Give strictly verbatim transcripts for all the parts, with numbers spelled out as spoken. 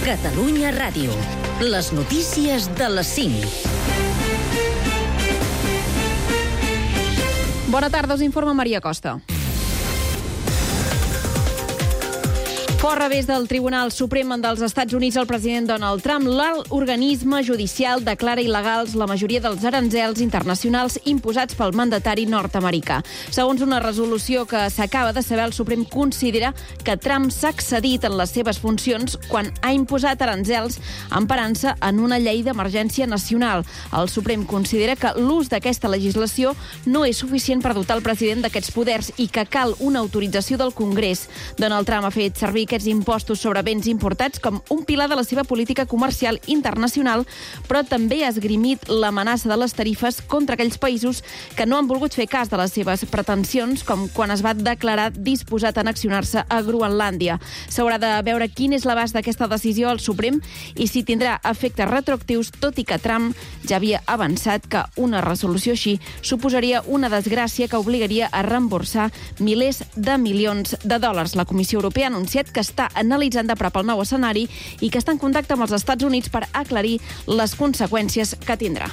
Catalunya Ràdio. Les notícies de les cinc. Bona tarda, us informa Maria Costa. Fort revés del Tribunal Suprem dels Estats Units al president Donald Trump, l'organisme judicial declara il·legals la majoria dels aranzels internacionals imposats pel mandatari nord-americà. Segons una resolució que s'acaba de saber, el Suprem considera que Trump s'ha excedit en les seves funcions quan ha imposat aranzels emparant-se en una llei d'emergència nacional. El Suprem considera que l'ús d'aquesta legislació no és suficient per dotar el president d'aquests poders i que cal una autorització del Congrés. Donald Trump ha fet servir aquests impostos sobre béns importats com un pilar de la seva política comercial internacional, però també ha esgrimit l'amenaça de les tarifes contra aquells països que no han volgut fer cas de les seves pretensions, com quan es va declarar disposat a annexionar-se a Groenlàndia. S'haurà de veure quin és l'abast d'aquesta decisió al Suprem i si tindrà efectes retroactius, tot i que Trump ja havia avançat que una resolució així suposaria una desgràcia que obligaria a reemborsar milers de milions de dòlars. La Comissió Europea ha anunciat que està analitzant de prop el nou escenari i que està en contacte amb els Estats Units per aclarir les conseqüències que tindrà.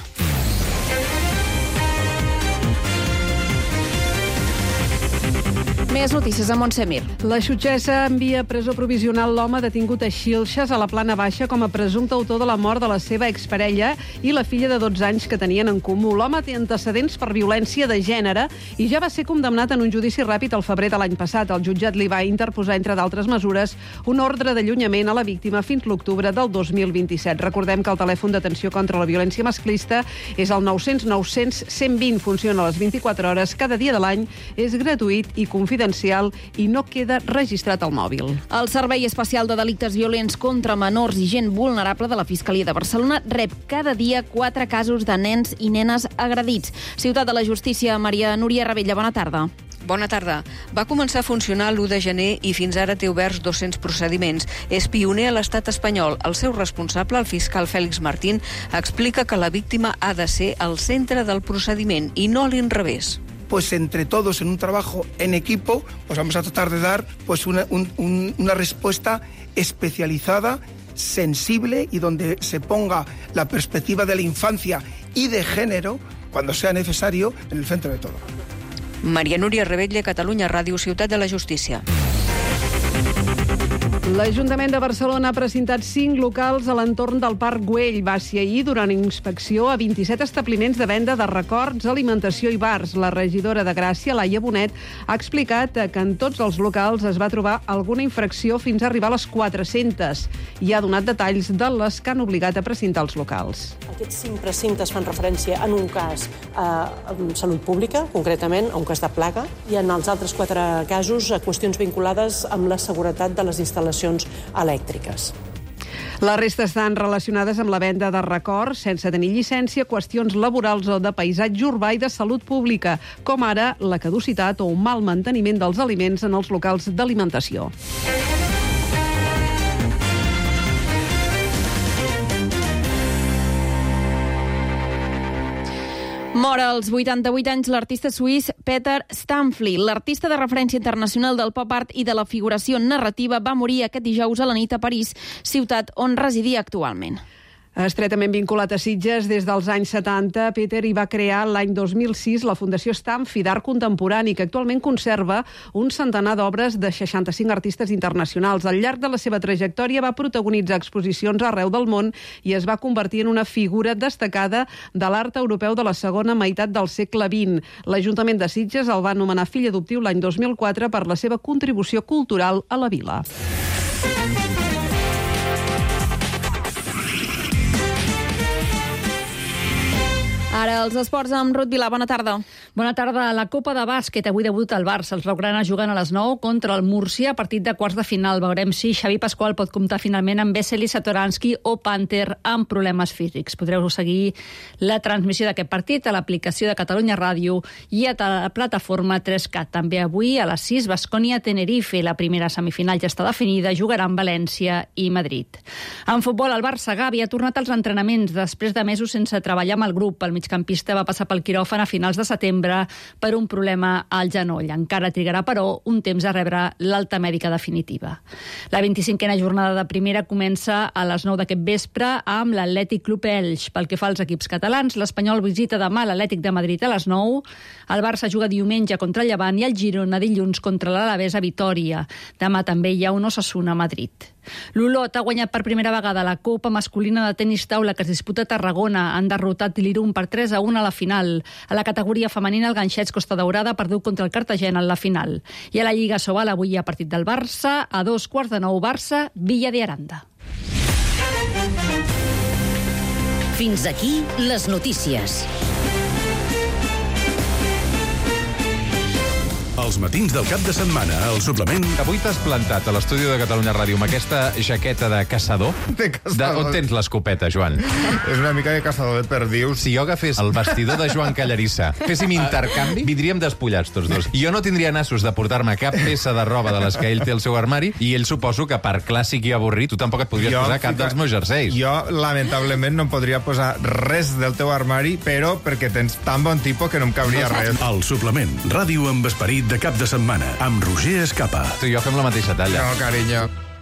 Més notícies a Montse Mir. La jutgessa envia a presó provisional l'home detingut a Xilxes, a la Plana Baixa, com a presumpte autor de la mort de la seva exparella i la filla de dotze anys que tenien en comú. L'home té antecedents per violència de gènere i ja va ser condemnat en un judici ràpid al febrer de l'any passat. El jutjat li va interposar, entre d'altres mesures, un ordre d'allunyament a la víctima fins l'octubre del dos mil vint-i-set. Recordem que el telèfon d'atenció contra la violència masclista és el nou cents nou cents cent vint. Funciona a les vint-i-quatre hores cada dia de l'any, és gratuït i confidencial i no queda registrat al mòbil. El Servei Especial de Delictes Violents contra Menors i Gent Vulnerable de la Fiscalia de Barcelona rep cada dia quatre casos de nens i nenes agredits. Ciutat de la Justícia, Maria Núria Ravella, bona tarda. Bona tarda. Va començar a funcionar l'u de gener i fins ara té oberts dos-cents procediments. És pioner a l'estat espanyol. El seu responsable, el fiscal Fèlix Martín, explica que la víctima ha de ser al centre del procediment i no a l'inrevés. Pues entre todos, en un trabajo en equipo, pues vamos a tratar de dar pues una, un, un, una respuesta especializada, sensible y donde se ponga la perspectiva de la infancia y de género, cuando sea necesario, en el centro de todo. Maria Núria Ravella, Catalunya Ràdio, Ciutat de la Justícia. L'Ajuntament de Barcelona ha presentat cinc locals a l'entorn del Parc Güell. Va ser ahir durant inspecció a vint-i-set establiments de venda de records, alimentació i bars. La regidora de Gràcia, Laia Bonet, ha explicat que en tots els locals es va trobar alguna infracció fins a arribar a les quatre-centes i ha donat detalls de les que han obligat a precintar els locals. Aquests cinc precintes fan referència en un cas a salut pública, concretament a un cas de plaga, i en els altres quatre casos a qüestions vinculades amb la seguretat de les instal·lacions elèctriques. La resta estan relacionades amb la venda de records sense tenir llicència, qüestions laborals o de paisatge urbà i de salut pública, com ara la caducitat o un mal manteniment dels aliments en els locals d'alimentació. Mor als vuitanta-vuit anys l'artista suís Peter Stamfli. L'artista de referència internacional del pop art i de la figuració narrativa va morir aquest dijous a la nit a París, ciutat on residia actualment. Estretament vinculat a Sitges des dels anys setanta, Peter hi va crear l'any dos mil sis la Fundació Stamfi d'Art Contemporani, que actualment conserva un centenar d'obres de seixanta-cinc artistes internacionals. Al llarg de la seva trajectòria va protagonitzar exposicions arreu del món i es va convertir en una figura destacada de l'art europeu de la segona meitat del segle vint. L'Ajuntament de Sitges el va nomenar fill adoptiu l'any dos mil quatre per la seva contribució cultural a la vila. Ara els esports amb Ruth Vilà. Bona tarda. Bona tarda. La Copa de Bàsquet. Avui debut al Barça. Els blaugrana juguen a les nou contra el Múrcia, partit de quarts de final. Veurem si Xavi Pasqual pot comptar finalment amb Vesely, Satoransky o Panther amb problemes físics. Podreu seguir la transmissió d'aquest partit a l'aplicació de Catalunya Ràdio i a la plataforma tres cat. També avui a les sis, Baskonia-Tenerife. La primera semifinal ja està definida. Jugaran València i Madrid. En futbol, el Barça Gavi ha tornat als entrenaments després de mesos sense treballar amb el grup. El migcampista va passar pel quiròfan a finals de setembre per un problema al genoll. Encara trigarà, però, un temps a rebre l'alta mèdica definitiva. La vint-i-cinquena jornada de primera comença a les nou d'aquest vespre amb l'Atlètic Club Elx. Pel que fa als equips catalans, l'Espanyol visita demà l'Atlètic de Madrid a les nou, el Barça juga diumenge contra el Llevant i el Girona dilluns contra l'Alavés a Vitòria. Demà també hi ha un Osasuna a Madrid. L'Olot ha guanyat per primera vegada la Copa masculina de tenis taula que es disputa a Tarragona. Han derrotat l'Irun per tres a un a la final. A la categoria femenina, el Ganxets Costa Daurada ha perdut contra el Cartagena en la final. I a la Lliga Sobal avui hi ha partit del Barça, a dos quarts de nou Barça, Villa de Aranda. Fins aquí les notícies. Els matins del cap de setmana, al suplement... Avui t'has plantat a l'estudi de Catalunya Ràdio amb aquesta jaqueta de caçador. De caçador. De, on tens l'escopeta, Joan? És una mica de caçador de perdius. Si jo agafés el vestidor de Joan Callarissa, féssim intercanvi, vindríem despullats tots dos. I jo no tindria nassos de portar-me cap peça de roba de les que ell té al seu armari, i ell suposo que per clàssic i avorrit tu tampoc et podries jo posar cap fica... dels meus jerseis. Jo, lamentablement, no em podria posar res del teu armari, però perquè tens tan bon tipus que no em cabria res. El suplement, ràdio amb esperit de cap de setmana, amb Roger Escapa. Tu i jo fem la mateixa talla. No, carinyo.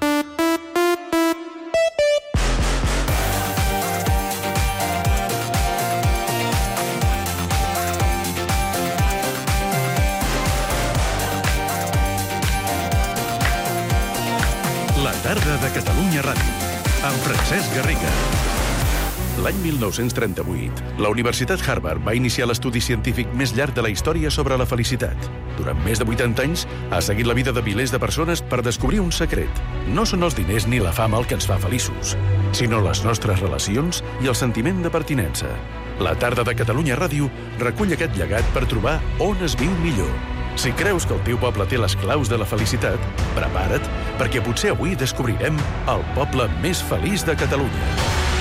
La tarda de Catalunya Ràdio, amb Francesc Garriga. L'any mil nou-cents trenta-vuit, la Universitat Harvard va iniciar l'estudi científic més llarg de la història sobre la felicitat. Durant més de vuitanta anys, ha seguit la vida de milers de persones per descobrir un secret. No són els diners ni la fama el que ens fa feliços, sinó les nostres relacions i el sentiment de pertinença. La tarda de Catalunya Ràdio recull aquest llegat per trobar on es viu millor. Si creus que el teu poble té les claus de la felicitat, prepara't, perquè potser avui descobrirem el poble més feliç de Catalunya.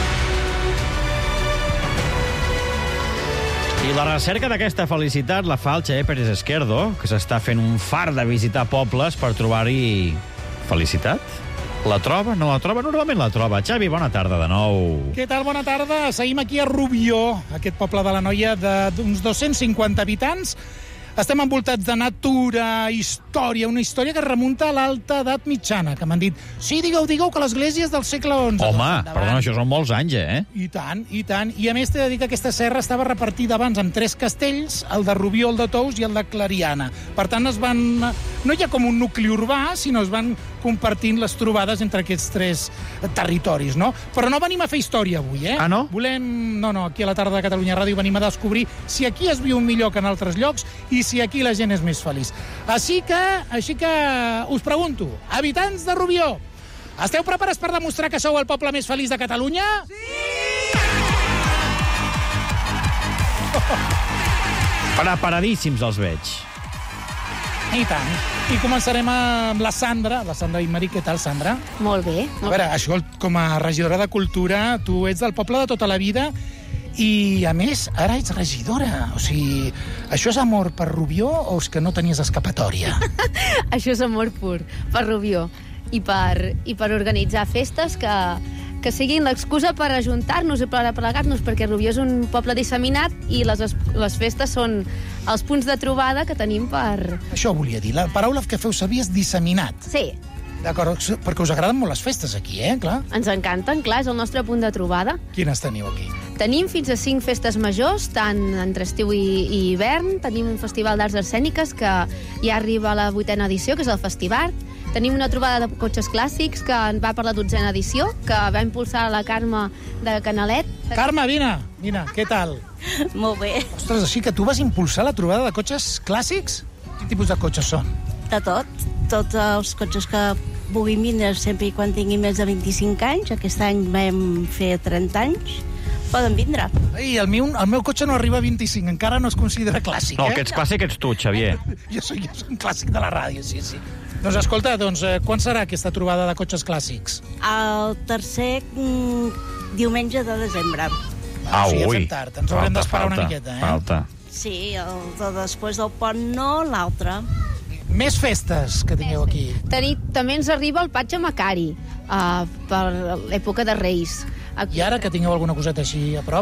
I la recerca d'aquesta felicitat la fa el Xavier Pérez Esquerdo, que s'està fent un fart de visitar pobles per trobar-hi felicitat. La troba? No la troba? Normalment la troba. Xavi, bona tarda de nou. Què tal? Bona tarda. Seguim aquí a Rubió, aquest poble de l'Anoia d'uns dos-cents cinquanta habitants. Estem envoltats de natura, història, una història que remunta a l'alta edat mitjana, que m'han dit, sí, digueu, digueu, que l'església és del segle onze. Home, perdona, això són molts anys, eh? I tant, i tant. I a més t'he de dir que aquesta serra estava repartida abans amb tres castells, el de Rubió, el de Tous i el de Clariana. Per tant, es van... no hi ha com un nucli urbà, sinó es van compartint les trobades entre aquests tres territoris, no? Però no venim a fer història avui, eh? Ah, no? Volem... No, no, aquí a la tarda de Catalunya Ràdio venim a descobrir si aquí es viu millor que en altres llocs i si aquí la gent és més feliç. Així que, així que us pregunto, habitants de Rubió, esteu preparats per demostrar que sou el poble més feliç de Catalunya? Sí! Preparadíssims els veig. I tant. I començarem amb la Sandra. La Sandra Imari, què tal, Sandra? Molt bé. A veure, això, com a regidora de Cultura, tu ets del poble de tota la vida i, a més, ara ets regidora. O sigui, això és amor per Rubió o és que no tenies escapatòria? Això és amor pur, per Rubió. I per, i per organitzar festes que, que siguin l'excusa per ajuntar-nos i per aplegar-nos, perquè Rubió és un poble disseminat i les, les festes són els punts de trobada que tenim per... Això volia dir. La paraula que feu servir és disseminat. Sí. D'acord, perquè us agraden molt les festes aquí, eh? Clar. Ens encanten, clar, és el nostre punt de trobada. Quines teniu aquí? Tenim fins a cinc festes majors, tant entre estiu i, i hivern. Tenim un festival d'arts escèniques que ja arriba a la vuitena edició, que és el Festivart. Tenim una trobada de cotxes clàssics que va per la dotzena edició, que va impulsar la Carme de Canalet. Carme, vine, vine, què tal? Molt bé. Ostres, així que tu vas impulsar la trobada de cotxes clàssics? Quin tipus de cotxes són? De tot. Tots els cotxes que puguin vindre, sempre i quan tinguin més de vint-i-cinc anys. Aquest any vam fer trenta anys. Poden vindre. Ei, el meu, el meu cotxe no arriba a vint-i-cinc, encara no es considera clàssic, no, eh? No, que ets clàssic ets tu, Xavier. Jo soc, jo soc un clàssic de la ràdio, sí, sí. Doncs escolta, doncs, eh, quan serà aquesta trobada de cotxes clàssics? El tercer mm, diumenge de desembre. Ah, sí, ja ui. fem tard, ens haurem d'esperar una miqueta, eh? Falta. Sí, el de després del pont no, l'altre. Més festes que tingueu aquí. Teni, també ens arriba el Patge Macari, uh, per l'època de Reis. I ara que tingueu alguna coseta així a prop?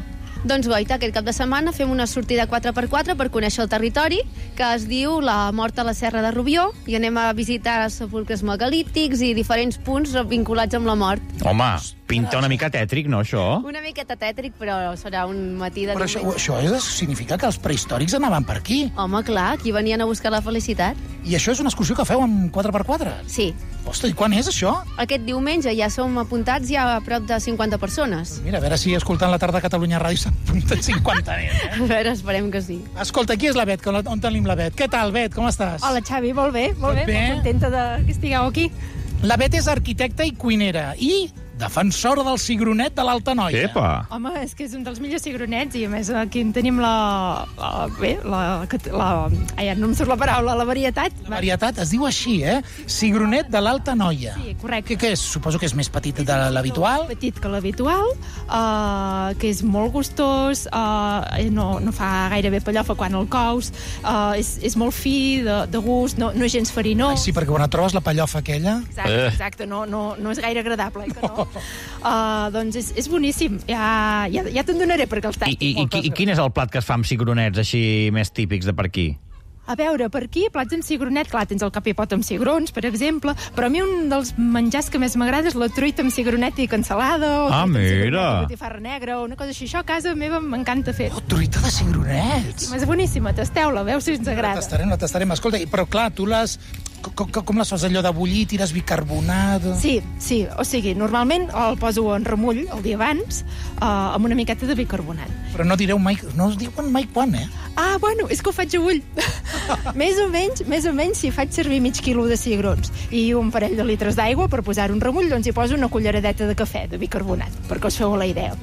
Doncs guaita, aquest cap de setmana fem una sortida quatre per quatre per conèixer el territori, que es diu La Mort a la Serra de Rubió, i anem a visitar sepulcres megalítics i diferents punts vinculats amb la mort. Home, pinta una mica tètric, no, això? Una miqueta tètric, però serà un matí de Però això, diumenge. això és, significa que els prehistòrics anaven per aquí. Home, clar, aquí venien a buscar la felicitat. I això és una excursió que feu amb quatre per quatre? Sí. Ostres, i quan és això? Aquest diumenge ja som apuntats ja a prop de cinquanta persones. Mira, a veure si escoltant la tarda a Catalunya Ràdio s'apunten cinquanta nens, eh? A veure, esperem que sí. Escolta, qui és la Bet? On tenim la Bet? Què tal, Bet? Com estàs? Hola, Xavi, molt bé, molt Tot bé, bé? molt contenta de que estigueu aquí. La Bet és arquitecta i cuinera i defensora del cigronet de l'Alta Noia. Epa! Home, és que és un dels millors cigronets i, a més, aquí en tenim la... la bé, la... la ai, no em surt la paraula, la varietat. La varietat es diu així, eh? Cigronet de l'Alta Noia. Sí, correcte. Què, què és? Suposo que és més petit de l'habitual. Petit que l'habitual, uh, que és molt gustós, uh, no, no fa gaire bé pellofa quan el cous, uh, és, és molt fi, de, de gust, no, no és gens farinós. Ai, sí, perquè quan et trobes la pellofa aquella... Exacte, exacte, no, no, no és gaire agradable, eh, que no? Uh, doncs és, és boníssim, ja, ja, ja te'n donaré perquè els I, tasti. i, i, I quin és el plat que es fa amb cigronets així més típics de per aquí? A veure, per aquí, plats amb cigronet, clar, tens el capipot amb cigrons, per exemple, però a mi un dels menjars que més m'agrada és la truita amb cigronet i cansalada, o Ah, truita amb mira. cigronet i botifarra negra, o una cosa així. Això a casa meva m'encanta fer. Oh, truita de cigronets! Sí, és boníssima, tasteu-la, veus si ens La agrada. tastarem, la tastarem. Escolta, però clar, tu les... Com, com, com les fas allò de bullir? Tires bicarbonat? Sí, sí, o sigui, normalment el poso en remull el dia abans, eh, amb una miqueta de bicarbonat. Però no direu mai... No us diuen mai quan, eh? Ah, bueno, és que ho faig a ull. més o menys, més o menys, si faig servir mig quilo de cigrons i un parell de litres d'aigua per posar un remull, doncs hi poso una culleradeta de cafè, de bicarbonat, perquè us feu la idea.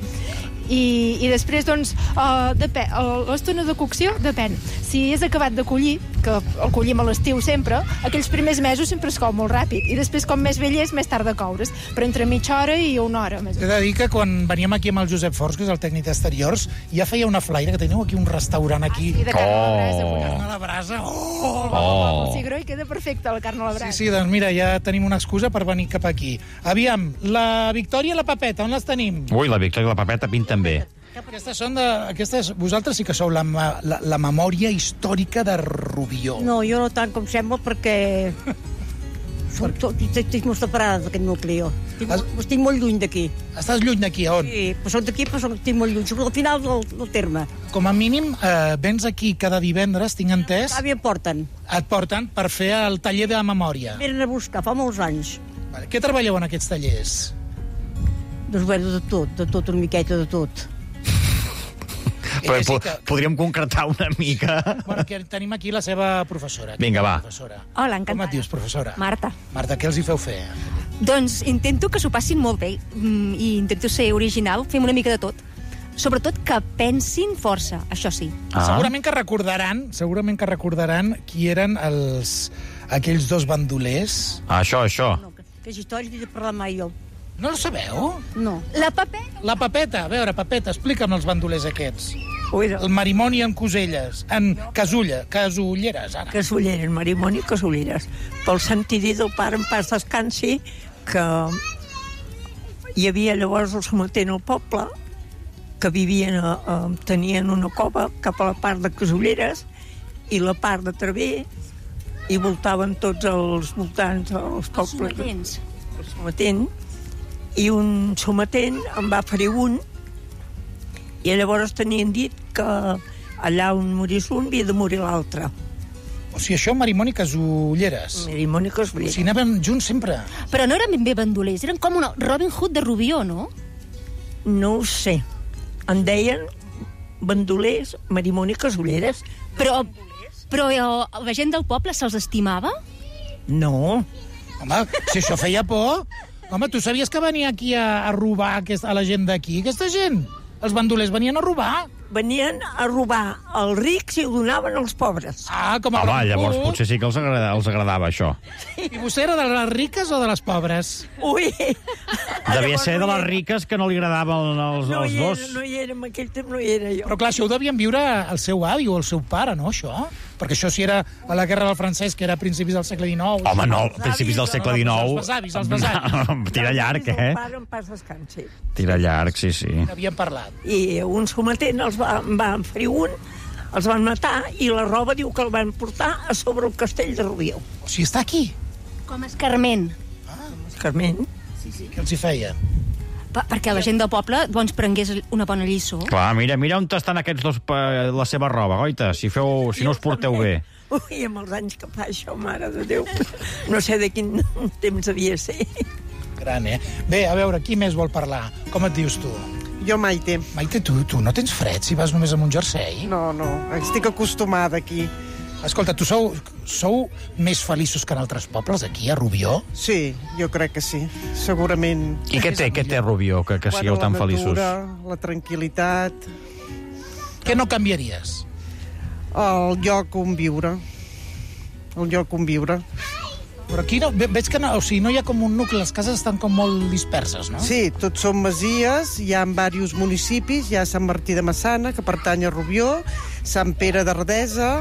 I, i després, doncs, uh, depèn, l'estona de cocció depèn. Si és acabat de collir, que el collim a l'estiu sempre, aquells primers mesos sempre es cou molt ràpid, i després, com més vell és, més tard de coure's, però entre mitja hora i una hora, més o He menys. de dir que quan veníem aquí amb el Josep Forns, que és el tècnic d'exteriors, ja feia una flaire, que teniu aquí un restaurant aquí. I de carn a la brasa, Oh. una Carn a la brasa. Oh! oh. El cigró i queda perfecte, la carn a la brasa. Sí, sí, doncs mira, ja tenim una excusa per venir cap aquí. Aviam, la Victòria i la Pepeta, on les tenim? Ui, la Victòria i la Pepeta pinten bé. Aquestes són de... Aquestes, vosaltres sí que sou la, ma- la, la memòria històrica de Rubió. No, jo no tant com sembla, perquè... Som tot, estic molt separada d'aquest nucli, jo. Estic, Has- molt- estic molt lluny d'aquí. Estàs lluny d'aquí, on? Sí, però soc d'aquí, però soc, estic molt lluny. Soc al final del, del terme. Com a mínim, eh, vens aquí cada divendres, tinc entès. Avi em porten. Et porten per fer el taller de memòria. Venen a buscar, fa molts anys. Vale. Què treballeu en aquests tallers? Doncs bueno, de tot, de tot, una miqueta de tot. Però Ella sí po que- podríem concretar una mica. Bueno, que tenim aquí la seva professora. Aquí Vinga, la va. Professora. Hola, Com encantada. et dius, professora? Marta. Marta, què els hi feu fer? Doncs intento que s'ho passin molt bé mm, i intento ser original, fem una mica de tot. Sobretot que pensin força, això sí. Ah. Segurament que recordaran, segurament que recordaran qui eren els, aquells dos bandolers. Això, això. Aquesta història t'he de parlar mai jo. No el sabeu? No. La Pepeta? La Pepeta, a veure, Pepeta, explica'm els bandolers aquests. Oida. El marimoni en Coselles, en Casulla, Casulleres, ara. Casulleres, marimoni, casulleres. Pel sentidí del pare en pas descansi, que hi havia llavors el sometent al poble, que vivien, a, a, tenien una cova cap a la part de Casulleres i la part de Traver, i voltaven tots els voltants, els pobles. sometents. El sometent. I un sometent en va ferir un, i llavors tenien dit que allà on morís un havia de morir l'altre. O sigui, això, marimoni Casulleres. Marimoni Casulleres. O sigui, anaven junts sempre. Però no eren ben bé bandolers, eren com una Robin Hood de Rubió, no? No ho sé. En deien bandolers, marimoni Casulleres. Però, però eh, la gent del poble se'ls estimava? No. Home, si això feia por... Home, tu sabies que venia aquí a, a robar aquest, a la gent d'aquí, aquesta gent? Els bandolers venien a robar. Venien a robar els rics i ho donaven als pobres. Ah, com a Home, Robin llavors Hood. potser sí que els agradava, els agradava això. I vostè era de les riques o de les pobres? Ui! Devia ser de les riques que no li agradaven els, No els hi dos. era, no hi era, en aquell temps no hi era jo. Però clar, això ho devien viure el seu avi o el seu pare, no, això? perquè això si era a la Guerra del Francès, que era a principis del segle dinou... Home, no, a principis del segle dinou... Els besavis, els besavis. Tira llarg, eh? Pare en pas descansi. Tira llarg, sí, sí. N'havíem parlat. I un sometent els va, van fer un, els van matar, i la roba diu que el van portar a sobre el castell de Rubió. O sigui, està aquí? Com escarment. Ah, escarment. Sí, sí. Què els hi feien? Pa perquè la gent del poble doncs, prengués una bona lliçó. Clar, mira, mira on estan aquests dos, eh, la seva roba, goita, si, feu, si no us porteu bé. Ui, amb els anys que fa això, mare de Déu. No sé de quin temps havia de ser. Gran, eh? Bé, a veure, qui més vol parlar? Com et dius tu? Jo, Maite. Maite, tu, tu no tens fred si vas només amb un jersei? No, no, estic acostumada aquí. Escolta, tu sou, sou més feliços que en altres pobles, aquí, a Rubió? Sí, jo crec que sí, segurament. I què té, què té Rubió, que, que bueno, sigueu tan feliços? La natura, la tranquil·litat... Què no canviaries? El lloc on viure. El lloc on viure. Però aquí no, veig que no, o sigui, no hi ha com un nucli, les cases estan com molt disperses, no? Sí, tots són masies, hi ha diversos municipis, hi ha Sant Martí de Massana, que pertany a Rubió, Sant Pere d'Ardesa,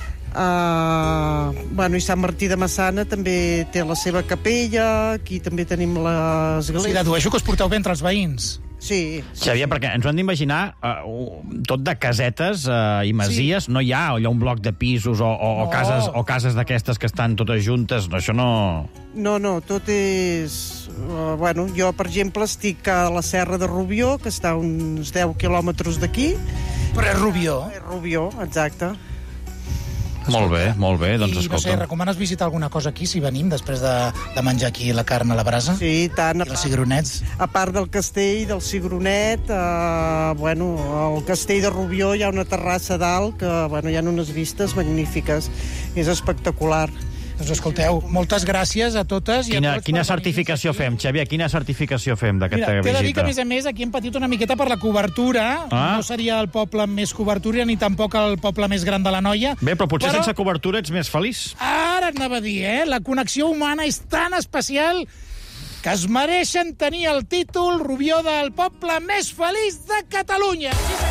Uh, bueno, i Sant Martí de Massana també té la seva capella, aquí també tenim l'església. Sí, dedueixo que us porteu bé entre els veïns. Sí. Xavier, perquè ens ho hem d'imaginar uh, tot de casetes uh, i masies, sí. No hi ha allò un bloc de pisos o, o, no. o cases, o cases d'aquestes que estan totes juntes, no, això no... No, no, tot és... Uh, bueno, jo, per exemple, estic a la Serra de Rubió, que està a uns deu quilòmetres d'aquí. Però és Rubió. És Rubió, exacte. Molt bé, molt bé, doncs escolta. I no sé, recomanes visitar alguna cosa aquí, si venim, després de, de menjar aquí la carn a la brasa? Sí, tant. I els cigronets? A part del castell, del cigronet, eh, bueno, al castell de Rubió hi ha una terrassa dalt que, bueno, hi ha unes vistes magnífiques. És espectacular. Doncs escolteu, moltes gràcies a totes. Quina, i a quina certificació fem, Xavier? Quina certificació fem d'aquesta visita? T'he de dir que, a més a més, aquí hem patit una miqueta per la cobertura. Ah. No seria el poble amb més cobertura, ni tampoc el poble més gran de l'Anoia. Bé, però potser però... sense cobertura ets més feliç. Ara et anava a dir, eh? La connexió humana és tan especial que es mereixen tenir el títol Rubió del poble més feliç de Catalunya.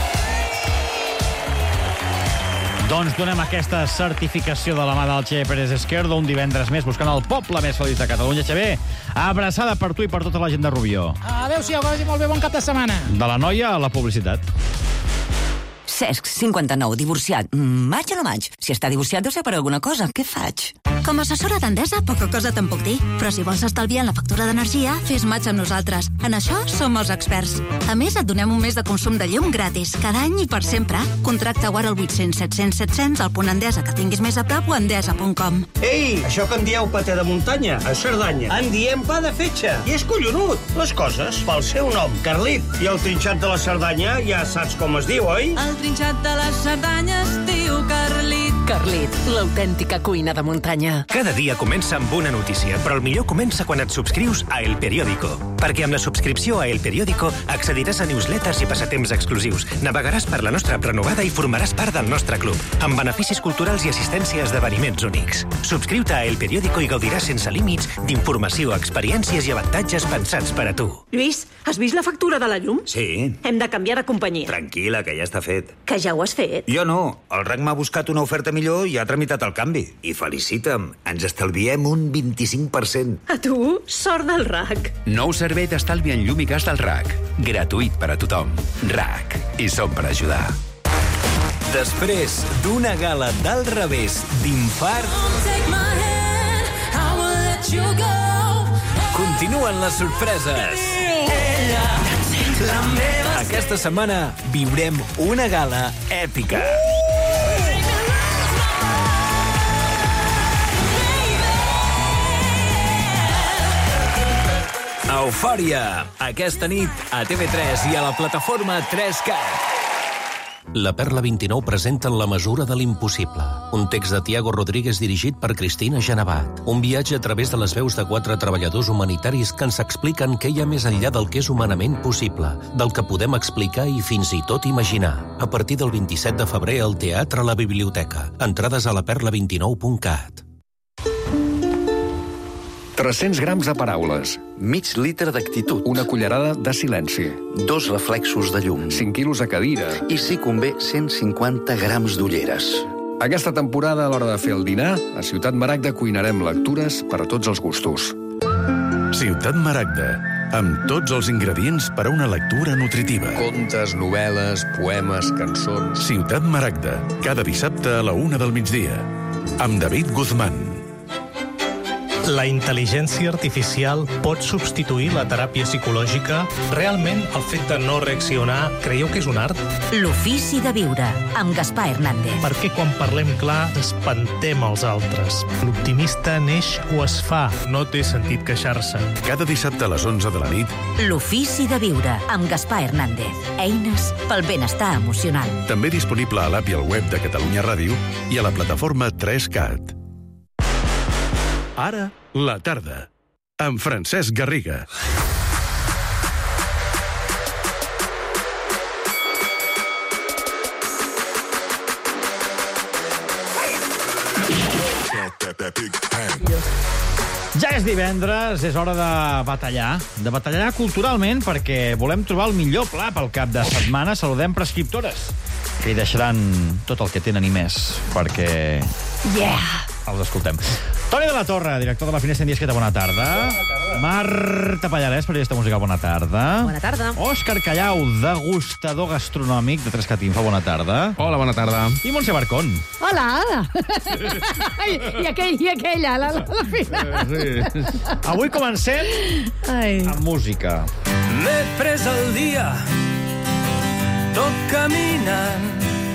Doncs donem aquesta certificació de la mà del Xavier Pérez Esquerdo un divendres més buscant el poble més feliç de Catalunya. Xavier, abraçada per tu i per tota la gent de Rubió. Adéu-siau, que vagi molt bé, bon cap de setmana. De l'Anoia a la publicitat. Cesc, cinquanta-nou, divorciat. Mm, maig o no maig? Si està divorciat deu ser per alguna cosa. Què faig? Com a assessora d'Endesa, poca cosa te'n puc dir. Però si vols estalviar en la factura d'energia, fes maig amb nosaltres. En això som els experts. A més, et donem un mes de consum de llum gratis, cada any i per sempre. Contracta-ho ara al vuit cents set cents set cents al punt Endesa que tinguis més a prop o endesa punt com. Ei, això que en dieu paté de muntanya, a Cerdanya, en diem pa de fetge. I és collonut. Les coses, pel seu nom, Carlit. I el trinxat de la Cerdanya ja saps com es diu, oi? El trinxat de la Cerdanya es diu Carlit. Carlit, l'autèntica cuina de muntanya. Cada dia comença amb una notícia, però el millor comença quan et subscrius a El Periódico. Perquè amb la subscripció a El Periódico accediràs a newsletters i passatemps exclusius, navegaràs per la nostra app renovada i formaràs part del nostre club, amb beneficis culturals i assistència a esdeveniments únics. Subscriu-te a El Periódico i gaudiràs sense límits d'informació, experiències i avantatges pensats per a tu. Lluís, has vist la factura de la llum? Sí. Hem de canviar de companyia. Tranquil·la, que ja està fet. Que ja ho has fet? Jo no. El R A C m'ha buscat una oferta millor i ha tramitat el canvi. I felicita'm, ens estalviem un vint-i-cinc per cent. A tu, sort del R A C. Nou servei d'estalvi en llum i gas del R A C. Gratuït per a tothom. R A C. I som per ajudar. Després d'una gala del revés d'infart, continuen les sorpreses. Aquesta setmana viurem una gala èpica. Eufòria, aquesta nit a T V tres i a la plataforma tres cat. La Perla vint-i-nou presenten La mesura de l'impossible, un text de Tiago Rodríguez dirigit per Cristina Genevat. Un viatge a través de les veus de quatre treballadors humanitaris que ens expliquen què hi ha més enllà del que és humanament possible, del que podem explicar i fins i tot imaginar. A partir del vint-i-set de febrer al Teatre a la Biblioteca. Entrades a la perla vint nou punt cat. tres-cents grams de paraules. Mig litre d'actitud. Una cullerada de silenci. Dos reflexos de llum. cinc quilos de cadira. I, si convé, cent cinquanta grams d'ulleres. Aquesta temporada, a l'hora de fer el dinar, a Ciutat Maragda cuinarem lectures per a tots els gustos. Ciutat Maragda, amb tots els ingredients per a una lectura nutritiva. Contes, novel·les, poemes, cançons... Ciutat Maragda, cada dissabte a la una del migdia, amb David Guzmán. La intel·ligència artificial pot substituir la teràpia psicològica? Realment, el fet de no reaccionar, creieu que és un art? L'ofici de viure, amb Gaspar Hernández. Perquè quan parlem clar, espantem els altres. L'optimista neix o es fa, no té sentit queixar-se. Cada dissabte a les onze de la nit... L'ofici de viure, amb Gaspar Hernández. Eines pel benestar emocional. També disponible a l'app i al web de Catalunya Ràdio i a la plataforma tres cat. Ara, la tarda, amb Francesc Garriga. Ja és divendres, és hora de batallar, de batallar culturalment, perquè volem trobar el millor pla pel cap de setmana. Saludem prescriptores, que hi deixaran tot el que tenen i més, perquè... Yeah! Els escoltem. Toni de la Torre, director de la Finestra Indiesqueta, bona tarda. Marta Pallarès, periodista musical, bona tarda. Bona tarda. Òscar Callau, degustador gastronòmic de tres cat Info, bona tarda. Hola, bona tarda. I Montse Barcón. Hola, hola. I aquell, i aquella, la, la, la final. Sí. Avui comencem Ai. amb música. M'he pres el dia tot caminant,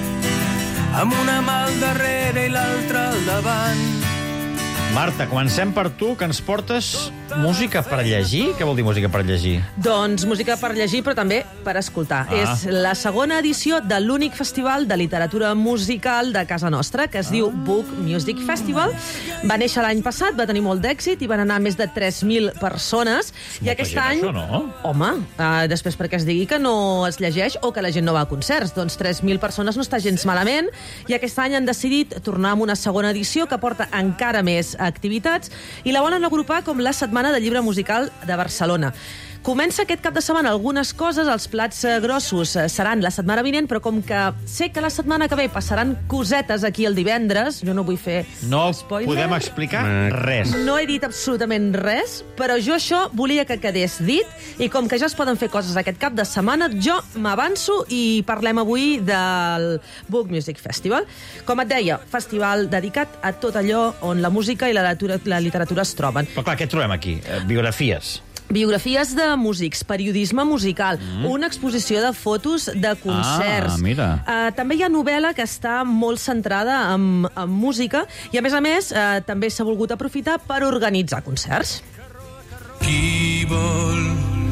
amb una mà al darrere i l'altra al davant. Marta, comencem per tu, que ens portes música per llegir. Què vol dir música per llegir? Doncs música per llegir, però també per escoltar. Ah. És la segona edició de l'únic festival de literatura musical de casa nostra, que es ah. diu Book Music Festival. Va néixer l'any passat, va tenir molt d'èxit, i van anar més de tres mil persones. És I aquest any... Això, no? Home, uh, després perquè es digui que no es llegeix o que la gent no va a concerts. Doncs tres mil persones no està gens malament, i aquest any han decidit tornar amb una segona edició que porta encara més activitats, i la volen agrupar com la Setmana del Llibre Musical de Barcelona. Comença aquest cap de setmana algunes coses, els plats grossos seran la setmana vinent, però com que sé que la setmana que ve passaran cosetes aquí el divendres, jo no vull fer no spoiler. Podem explicar res. No he dit absolutament res, però jo això volia que quedés dit, i com que ja es poden fer coses aquest cap de setmana, jo m'avanço i parlem avui del Book Music Festival. Com et deia, festival dedicat a tot allò on la música i la literatura, la literatura es troben. Però clar, què trobem aquí? Biografies. Biografies de músics, periodisme musical, mm. una exposició de fotos de concerts. Ah, mira. Uh, també hi ha novel·la que està molt centrada en, en música, i a més a més uh, també s'ha volgut aprofitar per organitzar concerts. Qui vol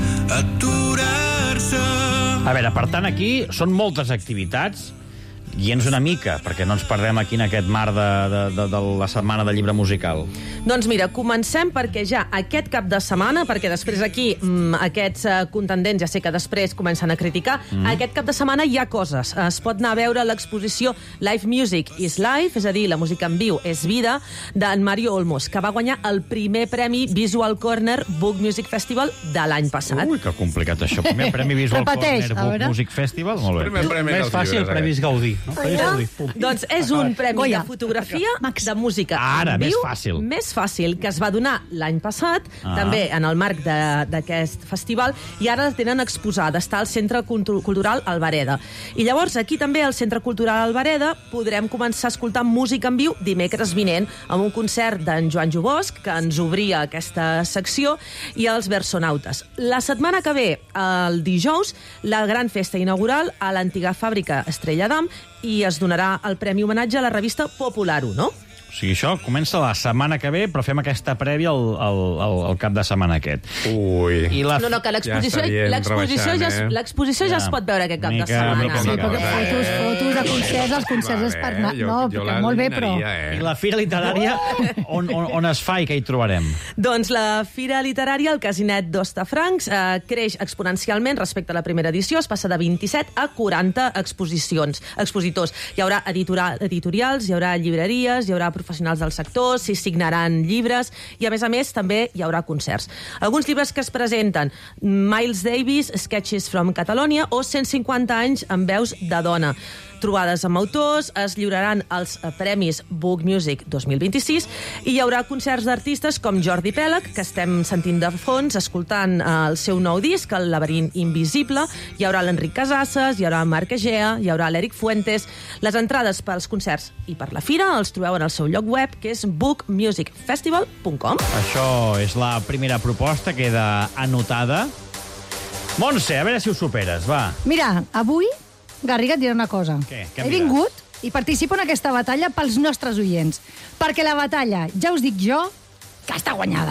aturar-se? A veure, per tant, aquí són moltes activitats. Guia'ns una mica, perquè no ens perdem aquí en aquest mar de, de, de, de la setmana del llibre musical. Doncs mira, comencem perquè ja aquest cap de setmana, perquè després aquí mmm, aquests uh, contendents, ja sé que després comencen a criticar, mm. aquest cap de setmana hi ha coses. Es pot anar a veure l'exposició Live Music is Life, és a dir, la música en viu és vida, d'en Mario Olmos, que va guanyar el primer premi Visual Corner Book Music Festival de l'any passat. Ui, que complicat això. Primer premi Visual Corner Book Music Festival, molt bé. Primer premi Més fàcil, Premis Gaudí. No? Doncs és un premi Goya. de fotografia de música Ara, en viu, més fàcil. més fàcil, que es va donar l'any passat, ah. també en el marc d'aquest festival, i ara la tenen exposada, està al Centre Cultural Albareda. I llavors aquí també al Centre Cultural Albareda podrem començar a escoltar música en viu dimecres vinent, amb un concert d'en Joan Jubosc, que ens obria aquesta secció, i els Versonautes. La setmana que ve, el dijous, la gran festa inaugural a l'antiga fàbrica Estrella d'Am, i es donarà el Premi Homenatge a la revista Popular-ho, no? O sigui, això comença la setmana que ve, però fem aquesta prèvia al, al, al, al cap de setmana aquest. Ui. I la... No, no, que l'exposició ja, l'exposició ja, es, l'exposició ja. ja es pot veure aquest cap mica, de setmana. Mica, sí, perquè fotos, fotos de concerts, els concerts és per... No, jo, jo perquè molt bé, però... Eh? I la fira literària, on, on, on es fa i què hi trobarem? Doncs la fira literària, el Casinet d'Hostafrancs, eh, creix exponencialment respecte a la primera edició, es passa de vint-i-set a quaranta exposicions, expositors. Hi haurà editora, editorials, hi haurà llibreries, hi haurà professionals del sector, s'hi signaran llibres, i a més a més també hi haurà concerts. Alguns llibres que es presenten: Miles Davis, Sketches from Catalonia, o cent cinquanta anys amb veus de dona. trobades amb autors, es lliuraran els Premis Book Music dos mil vint-i-sis i hi haurà concerts d'artistes com Jordi Pèlag, que estem sentint de fons, escoltant el seu nou disc, El laberint invisible. Hi haurà l'Enric Casasses, hi haurà el Marc Egea, hi haurà l'Eric Fuentes. Les entrades pels concerts i per la fira els trobeu en el seu lloc web, que és book music festival punt com. Això és la primera proposta, queda anotada. Montse, a veure si ho superes, va. Mira, avui, Garriga, et dirà una cosa. Què? Què He vingut i participo en aquesta batalla pels nostres oients. Perquè la batalla, ja us dic jo, que està guanyada.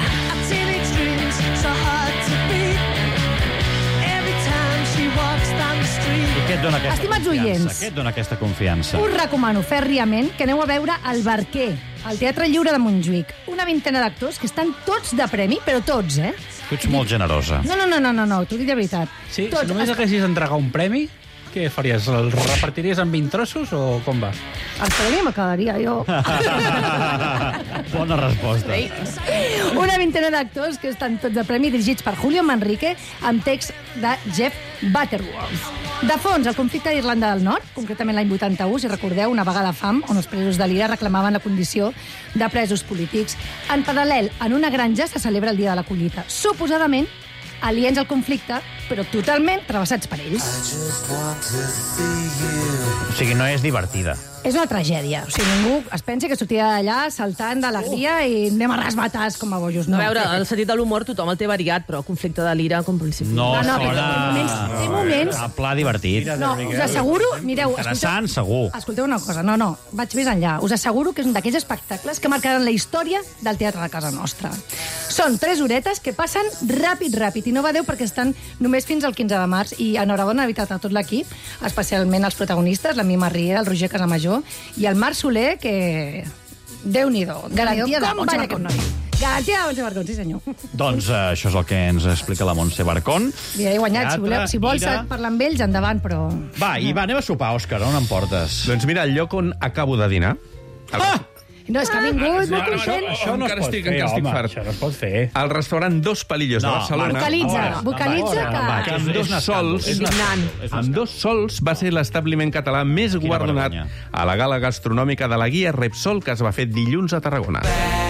I què et dona aquesta Estimats confiança? oients. Què et dona aquesta confiança? Us recomano fèrriament que aneu a veure El Barquer, al Teatre Lliure de Montjuïc. Una vintena d'actors que estan tots de premi, però tots, eh? Tu ets molt generosa. No, no, no, no, no, no t'ho dic de veritat. Sí, tots, si només haguessis d'entregar un premi, què faries? El repartiries en vint trossos o com va? El premi me quedaria jo. Bona resposta. Una vintena d'actors que estan tots de premi, dirigits per Julio Manrique, amb text de Jeff Butterworth. De fons, el conflicte d'Irlanda del Nord, concretament l'any vuitanta-u, si recordeu, una vaga de fam, on els presos de l'Ira reclamaven la condició de presos polítics. En paral·lel, en una granja se celebra el dia de la collita. Suposadament, aliens al conflicte, però totalment travessats per ells. O sigui, no és divertida. És una tragèdia. O sigui, ningú es pensi que sortia d'allà saltant d'alegria i anem a rasbatats com a bojos. No, No, a veure, el sentit de l'humor tothom el té variat, però el conflicte de l'ira, com principi... No, No, no, sona... té moments- té moments- A pla divertit. No, us asseguro... Mireu, Interessant, segur. Escolteu una cosa, no, no, vaig més enllà. Us asseguro que és un d'aquells espectacles que marcaran la història del teatre de casa nostra. Són tres horetes que passen ràpid, ràpid, i no badeu perquè estan només fins al quinze de març, i enhorabona, de veritat, a tot l'equip, especialment els protagonistes, la Mima Riera, el Roger Casamajor i el Marc Soler, que... Déu-n'hi-do. Garantia de Com Montse balla Barcón. aquest noi. Garantia de Montse Barcón, sí senyor. Doncs eh, això és el que ens explica la Montse Barcón. Mira, he guanyat, si, voleu, si vols Ira. parlar amb ells, endavant, però... Va, i va, anem a sopar, Òscar, on em portes? Doncs mira, el lloc on acabo de dinar... Ah! No, és que ha vingut, molt content. Això no encara estic, encara estic fart. Això no es pot fer. Al restaurant Dos Palillos de No, Barcelona... Vocalitza, vocalitza que... que amb dos sols, amb dos sols va ser l'establiment català més guardonat a la gala gastronòmica de la guia Repsol que es va fer dilluns a Tarragona.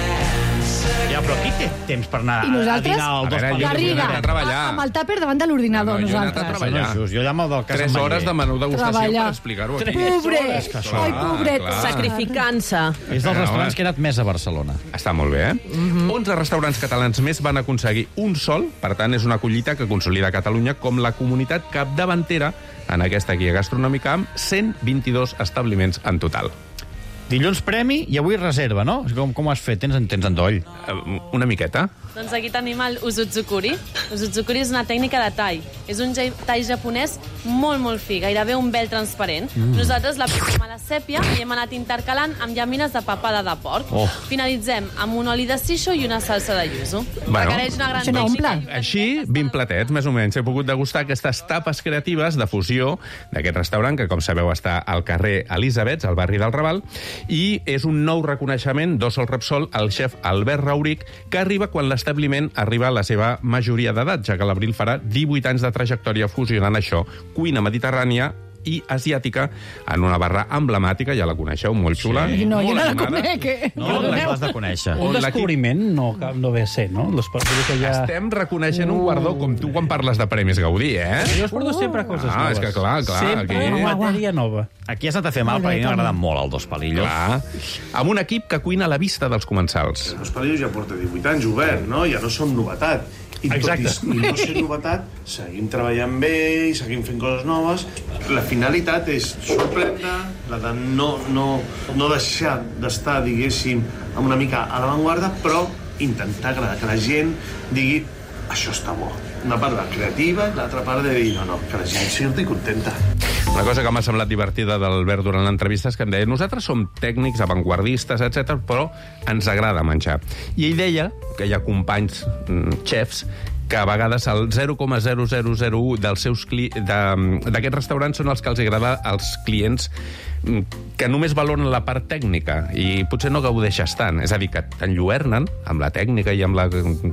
Ja, però qui té temps per anar I nosaltres? a dinar al Dos A veure, jo Palillos? he anat a treballar. Amb el tàper davant de l'ordinador, No, jo he anat a nosaltres. treballar. Això no és just. Jo allà amb el del cas Tres Ametller. hores de menú degustació Treballar. per explicar-ho aquí. Pobret! És que això- Ai, Ah, pobret. clar. Sacrificant-se. És dels restaurants que he anat més a Barcelona. Està molt bé, eh? Mm-hmm. onze restaurants catalans més van aconseguir un sol, per tant, és una collita que consolida Catalunya com la comunitat capdavantera en aquesta guia gastronòmica amb cent vint-i-dos establiments en total. Dilluns premi i avui reserva, no? Com, com ho has fet? Tens, tens endoll? Uh, una miqueta. Doncs aquí tenim el usutsukuri. Usutsukuri és una tècnica de tall. És un ja- tall japonès molt, molt fi, gairebé un vel transparent. Mm. Nosaltres l'apliquem a la sèpia i hem anat intercalant amb llamines de papada de porc. Oh. Finalitzem amb un oli de sicho i una salsa de yuzu. Bueno. Requereix una gran Això no omple. tècnica. Així, vint platets, més o menys. He pogut degustar aquestes tapes creatives de fusió d'aquest restaurant, que, com sabeu, està al carrer Elisabets, al barri del Raval, i és un nou reconeixement d'Ossol Repsol al xef Albert Rauric, que arriba quan l'establiment arriba a la seva majoria d'edat, ja que a l'abril farà divuit anys de trajectòria fusionant això, cuina mediterrània i asiàtica, en una barra emblemàtica, ja la coneixeu, molt xula. I no, jo molt no la animada. conec, eh? No, l'has de conèixer. Un descobriment no, no ve a ser, no? Les per- vull dir que ja... Estem reconeixent un guardó com tu quan parles de Premis Gaudí, eh? Jo us porto sempre coses Ah, noves. és que clar, clar, Sempre aquí- matèria nova. Aquí has anat a fer mal, perquè a mi m'agrada molt el Dos Palillos. Clar. Amb un equip que cuina a la vista dels comensals. Dos Palillos ja porta divuit anys obert, no? Ja no som novetat. I Exacte. tot i, i no ser novetat, seguim treballant bé i seguim fent coses noves. La finalitat és sorprendre, la de no, no, no deixar d'estar, diguéssim, amb una mica a l'avantguarda, però intentar que la gent digui això està bo. Una part creativa i l'altra part de dir no, no, que la gent surti contenta. Una cosa que m'ha semblat divertida d'Albert durant l'entrevista és que em deia nosaltres som tècnics, avantguardistes, etcètera, però ens agrada menjar. I ell deia que hi ha companys, mm, xefs, que a vegades el zero coma zero zero zero u dels seus cli- de- d'aquests restaurants són els que els agrada als clients mm, que només valoren la part tècnica i potser no gaudeixes tant. És a dir, que t'enlluernen amb la tècnica i amb la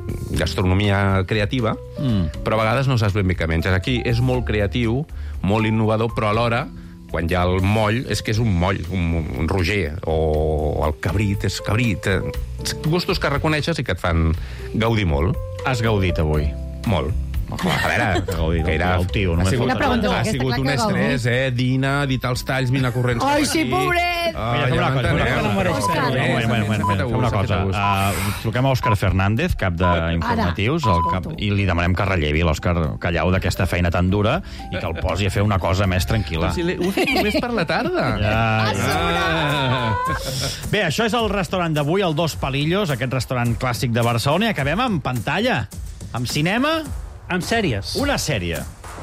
gastronomia creativa, mm. però a vegades no saps ben bé què menges. Aquí és molt creatiu, molt innovador, però alhora quan hi ha el moll, és que és un moll, un, un roger, o el cabrit, és cabrit. Gustos que reconeixes i que et fan gaudir molt. Has gaudit avui? Molt. Clar, a veure, que era, el tio, ha sigut, Una pregunta, ha aquesta, sigut clar un que estrès, eh? Dina, ditar els talls, vine corrents. Ai, sí, pobret! Mira, fem una cosa, fem una cosa. Fem una cosa. Uh, truquem a Òscar Fernández, cap d'informatius, el cap, i li demanem que rellevi l'Òscar Callau d'aquesta feina tan dura i que el posi a fer una cosa més tranquil·la. Però si ho he fet només per la tarda. Ja, ja. Bé, això és el restaurant d'avui, el Dos Palillos, aquest restaurant clàssic de Barcelona, i acabem amb pantalla, amb cinema... Amb sèries. Una sèrie.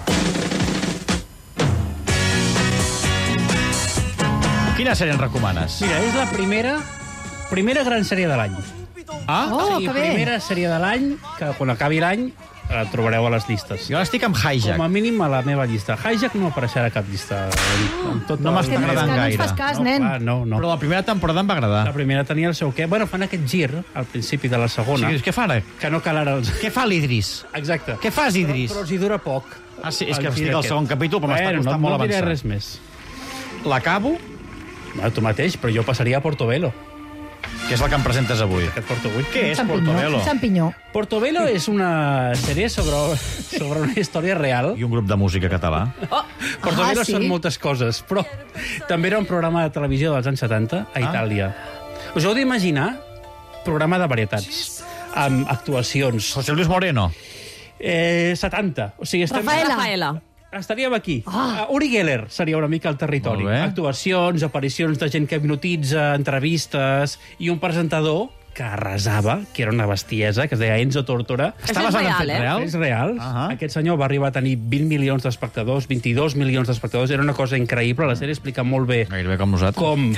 Quina sèrie ens recomanes? Mira, és la primera primera gran sèrie de l'any. Ah, Oh, o sigui, que bé. primera sèrie de l'any, que quan acabi l'any la trobareu a les llistes. Jo estic amb Hijack. Com a mínim a la meva llista. Hijack no apareixerà a cap llista. En tot No m'està el- agradant que no ens gaire. fas cas, No, nen. clar, no, no. Però la primera temporada em va agradar. La primera tenia el seu què. Bueno, fan aquest gir al principi de la O segona. sigui, què fa ara? Que no cal ara els... Què fa l'Idris? Exacte. Què fas, Idris? Però els hi dura poc. Ah, sí, és El que gir estic al aquest. segon capítol, però m'està Bueno, costant no, molt no diré avançar. res més. L'acabo? No, tu mateix, però jo passaria a Portobello. Que és la que em presentes avui. Que et porto avui. Què és Champinyó, Portobello? Champinyó. Portobello és una sèrie sobre, sobre una història real. I un grup de música català. Oh, Portobello Ah, sí? són moltes coses, però també era un programa de televisió dels anys setanta a Itàlia. Us heu d'imaginar programa de varietats, amb actuacions. José Luis Moreno. Eh, setanta. O sigui, estem... Rafaela. Rafaela. Estaríem aquí. Ah. Uh, Uri Geller seria una mica el territori. Molt bé. Actuacions, aparicions de gent que hipnotitza, entrevistes, i un presentador que arrasava, que era una bestiesa, que es deia Enzo Tortora. Això és real, eh? És real. Uh -huh. Aquest senyor va arribar a tenir vint milions d'espectadors, vint-i-dos milions d'espectadors. Era una cosa increïble. La sèrie explica molt bé Gairebé com nosaltres. com,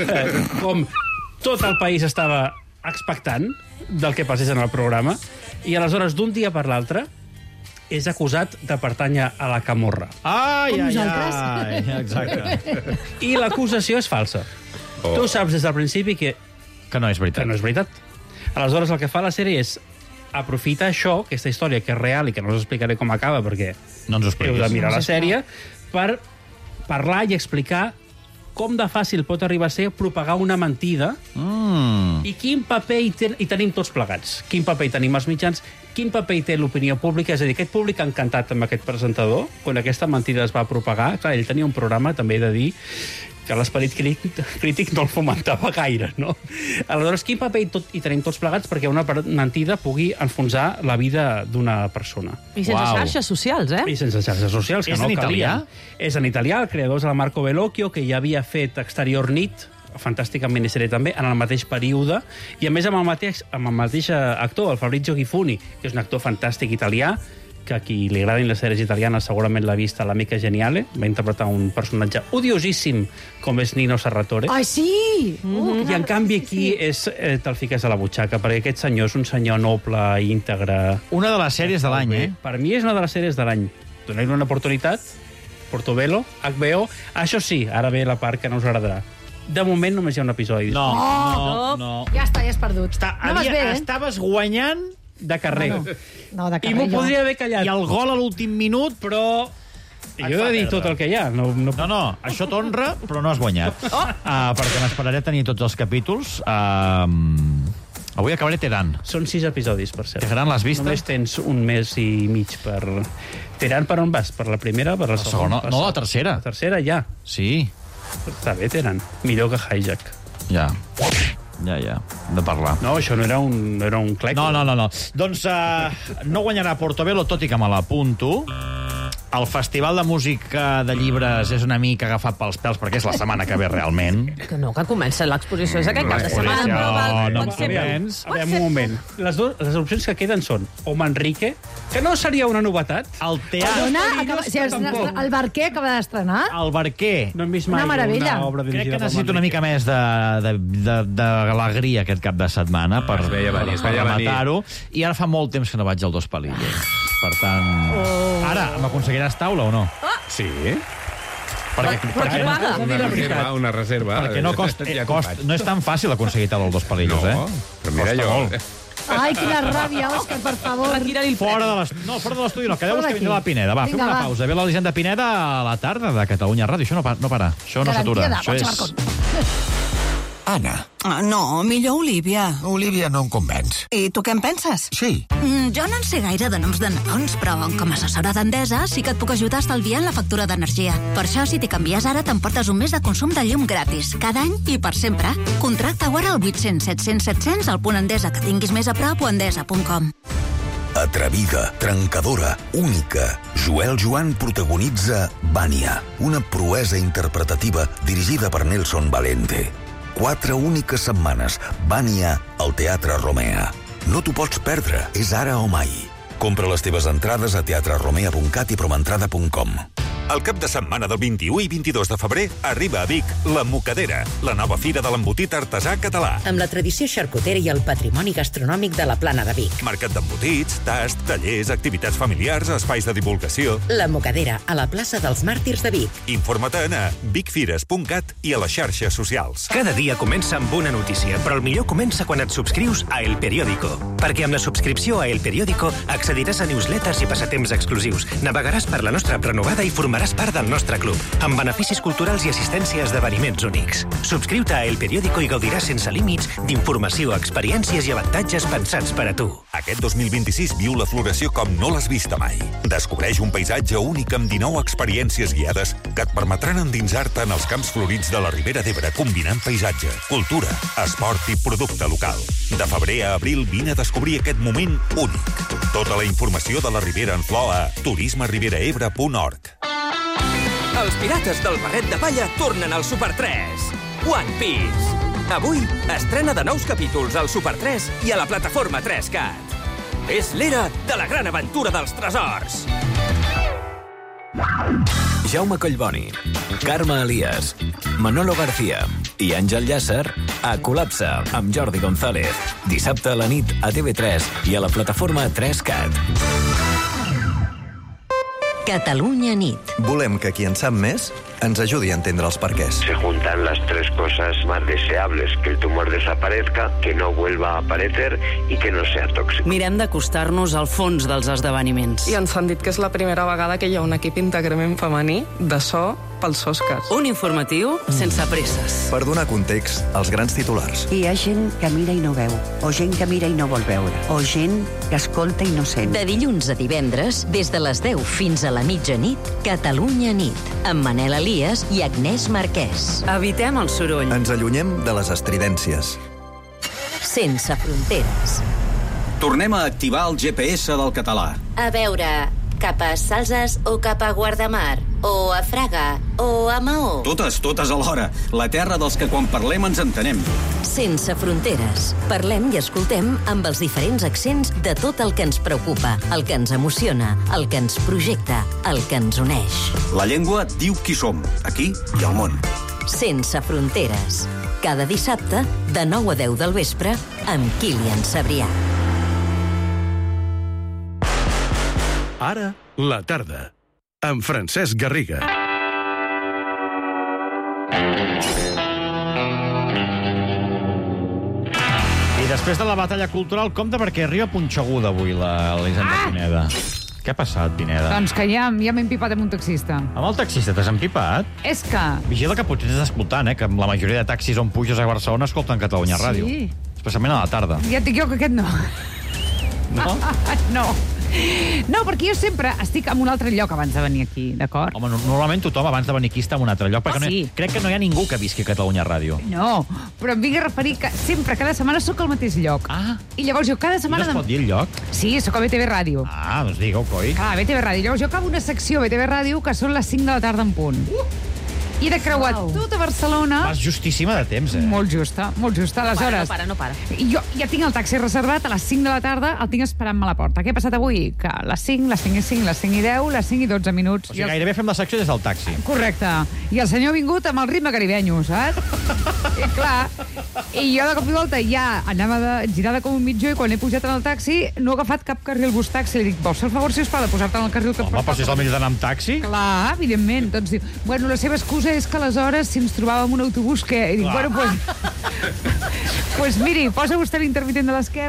com tot el país estava expectant del que passés en el programa, i aleshores, d'un dia per l'altre, és acusat de pertànyer a la camorra. Ai, Com ai, nosaltres. ai. Exacte. I l'acusació és falsa. Oh. Tu saps des del principi que, Que no és veritat. que no és veritat. Aleshores, el que fa la sèrie és aprofitar això, aquesta història que és real i que no us explicaré com acaba perquè No ens ho heu expliquis. de mirar No, la sisplau. sèrie, per parlar i explicar com de fàcil pot arribar a ser propagar una mentida Mm. i quin paper hi, ten, hi tenim tots plegats. Quin paper hi tenim els mitjans, quin paper hi té l'opinió pública. És a dir, aquest públic encantat amb aquest presentador, quan aquesta mentida es va propagar, clar, ell tenia un programa, també he de dir, que l'esperit crític, crític no el fomentava gaire, no? Aleshores, quin paper hi, tot, hi tenim tots plegats perquè una per- mentida pugui enfonsar la vida d'una persona? I sense Uau. xarxes socials, eh? I sense xarxes socials, que És no en calia. italià? És en italià, el creador és el Marco Bellocchio, que ja havia fet Exterior Nit, fantàstica miniserie també, en el mateix període, i a més amb el mateix, amb el mateix eh, actor, el Fabrizio Gifuni, que és un actor fantàstic italià, que a qui li agradin les sèries italianes segurament l'ha vist a L'Amica Geniale, va interpretar un personatge odiosíssim com és Nino Serratore. Ai, sí! Uh, I en canvi aquí és, eh, te'l fiques a la butxaca, perquè aquest senyor és un senyor noble, íntegre... Una de les sèries de l'any, eh? Per mi és una de les sèries de l'any. Donem-li una oportunitat, Portobello, H B O... Això sí, ara ve la part que no us agradarà. De moment només hi ha un episodi. No, no, no. Ja està, ja has perdut. Està, no vas havia, bé, eh? Estaves guanyant de carrer. No, no de I carrer, m'ho jo. podria haver callat. i el gol a l'últim minut, Però... Jo he de dir tot el que hi ha. No, no... No, no, això t'honra, però no has guanyat. Oh. Uh, perquè m'esperaré a tenir tots els capítols. Uh, avui acabaré Teheran. Són sis episodis, per cert. Teheran l'has vist? Només tens un mes i mig per... Teheran per on vas? Per la primera o per la, La segona? segona, no, la tercera. La tercera ja. Sí, Està bé, Teheran. Millor que Hijack. ja. Ja, ja, de parlar. No, això no era un, no era un clec. No, no, no, no. Doncs uh, no guanyarà Portobello, tot i que me l'apunto. El Festival de Música de Llibres és una mica agafat pels pèls, perquè és la setmana que ve realment. Que no, que comença l'exposició. És aquest cap de setmana. L'exposició, Però val, no pot ser... començ. Aviam un moment. Les, do, les opcions que queden són o Manrique, que no seria una novetat. El teatre... Perdona, acaba, si el, el Barquer acaba d'estrenar. El Barquer. No hem vist Una mai meravella. una obra Crec dirigida que per necessito una Manrique. mica més de, de, de, d'alegria aquest cap de setmana per, Es veia venir, es per veia venir. rematar-ho. I ara fa molt temps que no vaig al Dos Palillos. Per tant... Oh. Ara, m'aconseguiràs taula o no? Sí? Perquè, Però qui paga? Una reserva, una reserva. perquè no, costa, Ja t'hi costa, vaig. no és tan fàcil aconseguir taula al Dos Palillos, No, eh? però mira Costa jo... molt. Ai, quina ràbia, Òscar, per favor. Retira-li el Fora de l'estudi, no, fora de l'estudi no, quedeu-vos Fora que vindrà la Pineda. Va, Vinga, fem una va. pausa. Ve l'Elisenda Pineda a la tarda de Catalunya Ràdio. Això no, pa, no para, això no s'atura. Això és... Anna. Ah, no, millor Olivia. Olivia no em convenç. I tu què en penses? Sí. Mm, jo no en sé gaire de noms de nadons, però com a assessora d'Endesa sí que et puc ajudar estalviant la factura d'energia. Per això, si t'hi canvies ara, t'emportes un mes de consum de llum gratis, cada any i per sempre. Contracta-ho ara al vuit cents set cents set cents al punt Endesa que tinguis més a prop o endesa punt com. Atrevida, trencadora, única. Joel Joan protagonitza Vania, una proesa interpretativa dirigida per Nelson Valente. Quatre úniques setmanes. Vania al Teatre Romea. No t'ho pots perdre. És ara o mai. Compra les teves entrades a teatre romea punt cat i promentrada punt com. El cap de setmana del vint-i-u i vint-i-dos de febrer arriba a Vic La Mocadera, la nova fira de l'embotit artesà català. Amb la tradició xarcutera i el patrimoni gastronòmic de la Plana de Vic. Mercat d'embotits, tast, tallers, activitats familiars, espais de divulgació. La Mocadera, a la plaça dels Màrtirs de Vic. Informa't-en a vicfires punt cat i a les xarxes socials. Cada dia comença amb una notícia, però el millor comença quan et subscrius a El Periódico. Perquè amb la subscripció a El Periódico accediràs a newsletters i passatemps exclusius, navegaràs per la nostra app renovada i formaràs part del nostre club, amb beneficis culturals i assistència a esdeveniments únics. Subscriu-te a El Periódico i gaudiràs sense límits d'informació, experiències i avantatges pensats per a tu. Aquest dos mil vint-i-sis viu la floració com no l'has vista mai. Descobreix un paisatge únic amb dinou experiències guiades que et permetran endinsar-te en els camps florits de la Ribera d'Ebre, combinant paisatge, cultura, esport i producte local. De febrer a abril vine a descobrir aquest moment únic. Tota la informació de la Ribera en flor a turisme ribera ebre punt org. Els pirates del barret de palla tornen al Super tres. One Piece. Avui estrena de nous capítols al Super tres i a la plataforma tres cat. És l'era de la gran aventura dels tresors. Jaume Collboni, Carme Elias, Manolo García i Àngel Llàcer a Col·lapse amb Jordi González. Dissabte a la nit a T V tres i a la plataforma tres cat. Catalunya nit. Volem que qui en sap més ens ajudi a entendre els perquès. Se juntan las tres cosas más deseables, que el tumor desaparezca, que no vuelva a aparecer y que no sea tóxico. Mirem d'acostar-nos al fons dels esdeveniments. I ens han dit que és la primera vegada que hi ha un equip íntegrament femení de so pels Oscars. Un informatiu sense presses. Per donar context als grans titulars. Hi ha gent que mira i no veu, o gent que mira i no vol veure, o gent que escolta i no sent. De dilluns a divendres, des de les deu fins a la mitjanit, Catalunya nit, amb Manel Elias i Agnès Marquès. Evitem el soroll. Ens allunyem de les estridències. Sense fronteres. Tornem a activar el G P S del català. A veure, cap a Salses o cap a Guardamar, o a Fraga, o a Maó. Totes, totes alhora. La terra dels que quan parlem ens entenem. Sense fronteres. Parlem i escoltem amb els diferents accents de tot el que ens preocupa, el que ens emociona, el que ens projecta, el que ens uneix. La llengua diu qui som, aquí i al món. Sense fronteres. Cada dissabte, de nou a deu del vespre, amb Kilian Sabrià. Ara, la tarda, amb Francesc Garriga. I després de la batalla cultural, compte perquè arriba punxeguda avui l'Elisenda ah! Pineda. Què ha passat, Pineda? Doncs que ja, ja m'he empipat amb un taxista. Amb el taxista t'has empipat? És que... Vigila que potser estàs escoltant, eh? Que la majoria de taxis on puges a Barcelona escolten Catalunya Ràdio. Sí. Especialment a la tarda. Ja et dic jo que aquest no. No? No. No, perquè jo sempre estic en un altre lloc abans de venir aquí, d'acord? Home, normalment tothom abans de venir aquí està en un altre lloc, perquè Oh, sí. no hi, crec que no hi ha ningú que visqui a Catalunya Ràdio. No, però em vinc a referir que sempre, cada setmana, sóc al mateix lloc. Ah. I llavors jo cada setmana... I no es pot dir el lloc? Sí, sóc a B T V Ràdio. Ah, doncs digue-ho, coi. Clar, B T V Ràdio. Llavors jo acabo una secció a B T V Ràdio que són les cinc de la tarda en punt. Uh! I he de creuar wow. tota Barcelona... Vas justíssima de temps, eh? Molt justa, molt justa. Aleshores, No para, no para, no para. jo ja tinc el taxi reservat a les cinc de la tarda, el tinc esperant-me a la porta. Què ha passat avui? Que a les cinc, les cinc i cinc, les cinc i deu, les cinc i dotze minuts... O sigui, el... gairebé fem la secció des del taxi. Correcte. I el senyor ha vingut amb el ritme caribenyo, saps? I clar, i jo de cop i volta ja anava de, girada com un mitjó i quan he pujat en el taxi no he agafat cap carril bus taxi. Li dic, vols fer el favor, sisplau, de posar-te en el carril que... Home, però si és el millor d'anar amb taxi. Clar, evidentment. Doncs diu, bueno, la seva excusa és que aleshores si ens trobàvem un autobús que... I dic, Clar. bueno, pues... pues miri, posa vostè l'intermitent de l'esquerra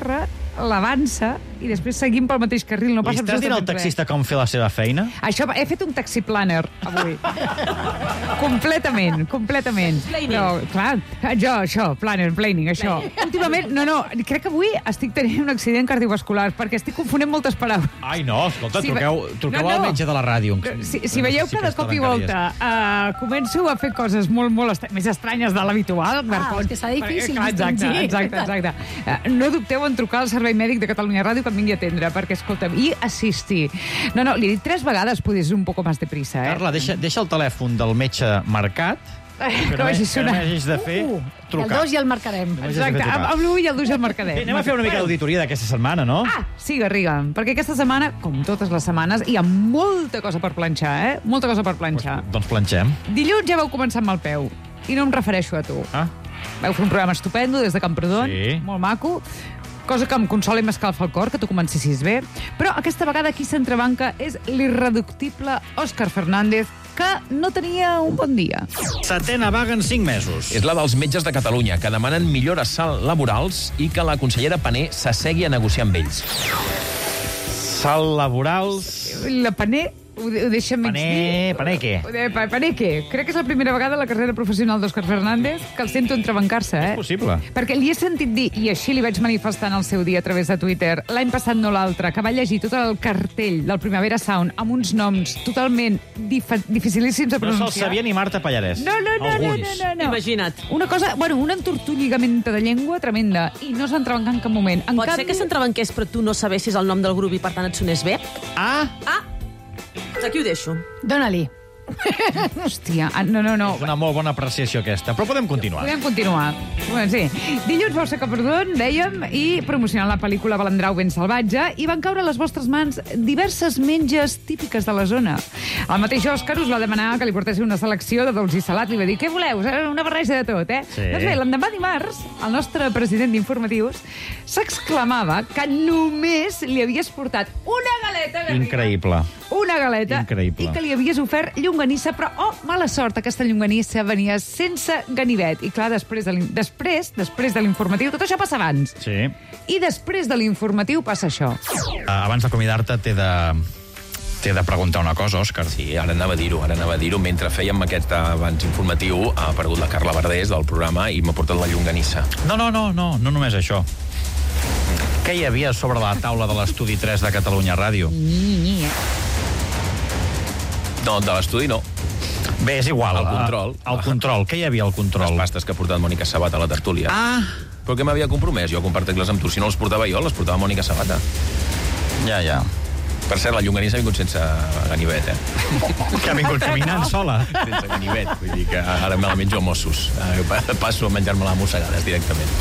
l'avança i després seguim pel mateix carril. No Li passa estàs dient al absolutament taxista com fer la seva feina? Això, he fet un taxi planner, avui. completament, completament. No, clar, jo, això, planner, planning, això. Últimament, no, no, crec que avui estic tenint un accident cardiovascular, perquè estic confonent moltes paraules. Ai, no, escolta, Si truqueu, ve- truqueu no, no. al metge de la ràdio. Si, si veieu que de cop i volta uh, començo a fer coses molt, molt est més estranyes de l'habitual... Ah, és que serà difícil Clar, exacte, distingir. exacte, exacte. Uh, no dubteu en trucar al Servei Mèdic de Catalunya Ràdio que em vingui a atendre, perquè, escolta'm, i assistir. No, no, li he dit tres vegades, podria ser un poc més de prisa, eh? Carla, deixa, deixa el telèfon del metge marcat, que no vagi que no sonant. hagis de fer Uh, trucar. El dos i el marcarem. Exacte, amb, amb l'u i el dos i el marcarem. Bé, anem a fer una mica d'auditoria d'aquesta setmana, no? Ah, sí, Garriga, perquè aquesta setmana, com totes les setmanes, hi ha molta cosa per planxar, eh? Molta cosa per planxar. Doncs planxem. Dilluns ja vau començar amb el peu, i no em refereixo a tu. Ah. Vau fer un programa estupendo des de Camprodon, Sí. molt maco, cosa que em consola i m'escalfa el cor, que tu comencessis bé. Però aquesta vegada qui s'entrebanca és l'irreductible Òscar Fernández, que no tenia un bon dia. Setena vaga en cinc mesos. És la dels metges de Catalunya, que demanen millores sal laborals i que la consellera Pané s'assegui a negociar amb ells. Sal laborals... La Pané ho, ho deixa mig Pané, dir. Pané què? Eh, pa- Pané què? Crec que és la primera vegada a la carrera professional d'Òscar Fernández que el sento entrebancar-se, eh? És possible. Perquè li he sentit dir, i així li vaig manifestar en el seu dia a través de Twitter, l'any passat no l'altre, que va llegir tot el cartell del Primavera Sound amb uns noms totalment dif dificilíssims de No pronunciar. se'ls sabia ni Marta Pallares. No, no, no, no, Alguns. no, no, no. Imagina't. Una cosa, bueno, un entortolligament de llengua tremenda, i no s'entrebanca en cap moment. En Pot canvi... ser que s'entrebanqués però tu no sabessis el nom del grup i per tant et sonés bé? Ah! Ah! Doncs aquí ho deixo. Dóna-li. Hòstia, ah, no, no, no. És una molt bona apreciació, aquesta. Però podem continuar. Podem continuar. Bueno, sí. Dilluns vau ser a Camprodon, dèiem, i promocionant la pel·lícula Balandrau ben salvatge, i van caure a les vostres mans diverses menges típiques de la zona. El mateix Òscar us va demanar que li portéssiu una selecció de dolç i salat. Li va dir, què voleu? Una barreja de tot, eh? Sí. Doncs bé, l'endemà dimarts, el nostre president d'informatius s'exclamava que només li havies portat una galeta... Garriga, Increïble. una galeta Increïble. i que li havies ofert llonganissa, però, oh, mala sort, aquesta llonganissa venia sense ganivet. I clar, després de l'in- després, després de l'informatiu, tot això passa abans. Sí. I després de l'informatiu passa això. Uh, abans d'acomiadar-te, t'he de... T'he de preguntar una cosa, Òscar. Sí, ara anava a dir-ho, ara anava a dir-ho. Mentre fèiem aquest abans informatiu, ha aparegut la Carla Verdés del programa i m'ha portat la llonganissa. No, no, no, no, no només això. Què hi havia sobre la taula de l'Estudi tres de Catalunya Ràdio? Ni, ni, eh? No, de l'estudi no. Bé, és igual. El control. El control. Què hi havia al control? Les pastes que ha portat Mònica Sabat a la tertúlia. Ah! Però que m'havia compromès jo a compartir-les amb tu. Si no les portava jo, les portava Mònica Sabata. Ja, ja. Per cert, la llonganissa ha vingut sense ganivet, eh? Que ha vingut caminant sola. Sense ganivet, vull dir que ara me la menjo a Mossos. Eh, Passo a menjar-me-la a mossegades directament.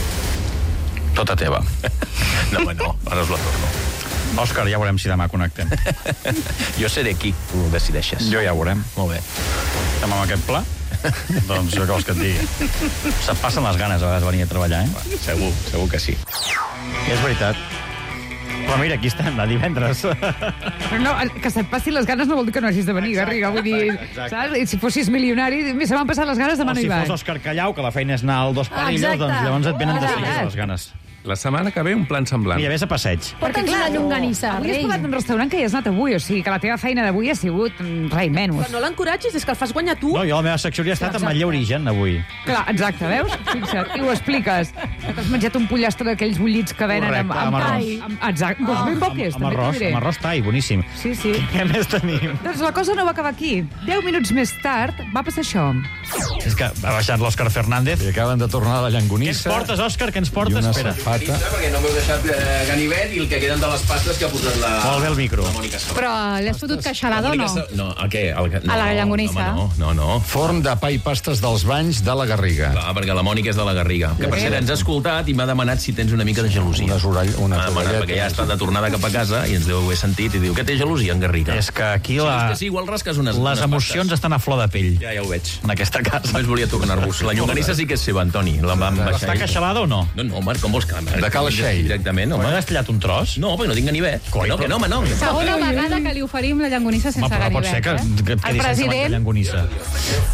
Tota teva. No, home, no, ara us la torno. Òscar, ja veurem si demà connectem. Jo seré aquí, tu ho decideixes. Jo ja ho veurem. Molt bé. Estem amb aquest pla? Doncs jo què vols que et digui? Se't passen les ganes a vegades de venir a treballar, eh? Va, segur, segur que sí. És veritat. Però mira, aquí estem, de divendres. Però no, que se't passin les ganes no vol dir que no hagis de venir, Garriga. Vull dir, exacte. saps? I si fossis milionari, se m'han passat les ganes, demà O no si hi vaig. fos Òscar Callau, que la feina és anar al Dos Palillos, Exacte. doncs llavors et venen de Exacte. seguida les ganes. La setmana que ve un plan semblant. Mira, vés a passeig. Porta'ns una llonganissa, Avui has rei. parlat d'un restaurant que hi has anat avui, o sigui que la teva feina d'avui ha sigut mm, res menys. Però no l'encoratgis, és que el fas guanyar tu. No, jo la meva secció hauria estat amb Matller Origen, avui. Clar, exacte, veus? Fixa't, i ho expliques. Que t'has menjat un pollastre d'aquells bullits que venen amb, Correcte, amb arròs. tai. Amb, exacte, doncs ben bo que és, Amb també t'ho arròs, diré. amb arròs tai, boníssim. Sí, sí. Què més tenim? Doncs la cosa no va acabar aquí. Deu minuts més tard va passar això. És que ha baixat l'Òscar Fernández. I acaben de tornar a la Què ens llangonissa. portes, Òscar? Què ens portes? I una Espera. safata. Perquè no m'heu deixat eh, ganivet i el que queden de les pastes que ha posat la... Molt bé el micro. La Mònica Sabat. Però li has fotut queixalada o no? No, el què? El, que- no, A la llonganissa. No, home, no, no, no. Forn de pa i pastes dels banys de la Garriga. Clar, perquè la Mònica és de la Garriga. Que per cert, ens ha escoltat i m'ha demanat si tens una mica de gelosia. Unes orell, una M'ha demanat, perquè ja està de tornada cap a casa i ens deu haver sentit i diu que té gelosia en Garriga. És que aquí Sí, la... és que sí, igual rasques unes, les unes emocions pastes. estan a flor de pell. Ja, ja ho veig. En aquesta casa. Només volia tornar-vos. La llonganissa sí que és seva, Antoni. La vam baixar. Està queixalada o no? No, no, home, com vols que... De Cal Aixell. Directament, No home. m'has tallat un tros? No, perquè no tinc ganivet. Que no, que no, home, no. Segona vegada que li oferim la llonganissa sense Home, però pot ganivet, ser que, eh? que et El quedis sense la president llangonissa.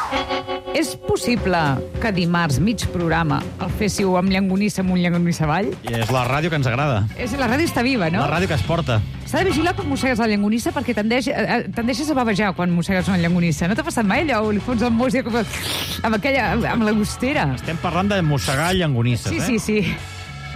És possible que dimarts, mig programa, el féssiu amb Llangonissa amunt, Llangonissa avall? I és la ràdio que ens agrada. És, la ràdio està viva, no? La ràdio que es porta. S'ha de vigilar quan mossegues la llangonissa perquè tendeix, eh, tendeixes a bavejar quan mossegues una llangonissa. No t'ha passat mai allò? Li fots el mos i com, amb aquella, amb la gustera. Estem parlant de mossegar llangonisses, sí, eh? Sí, sí, sí.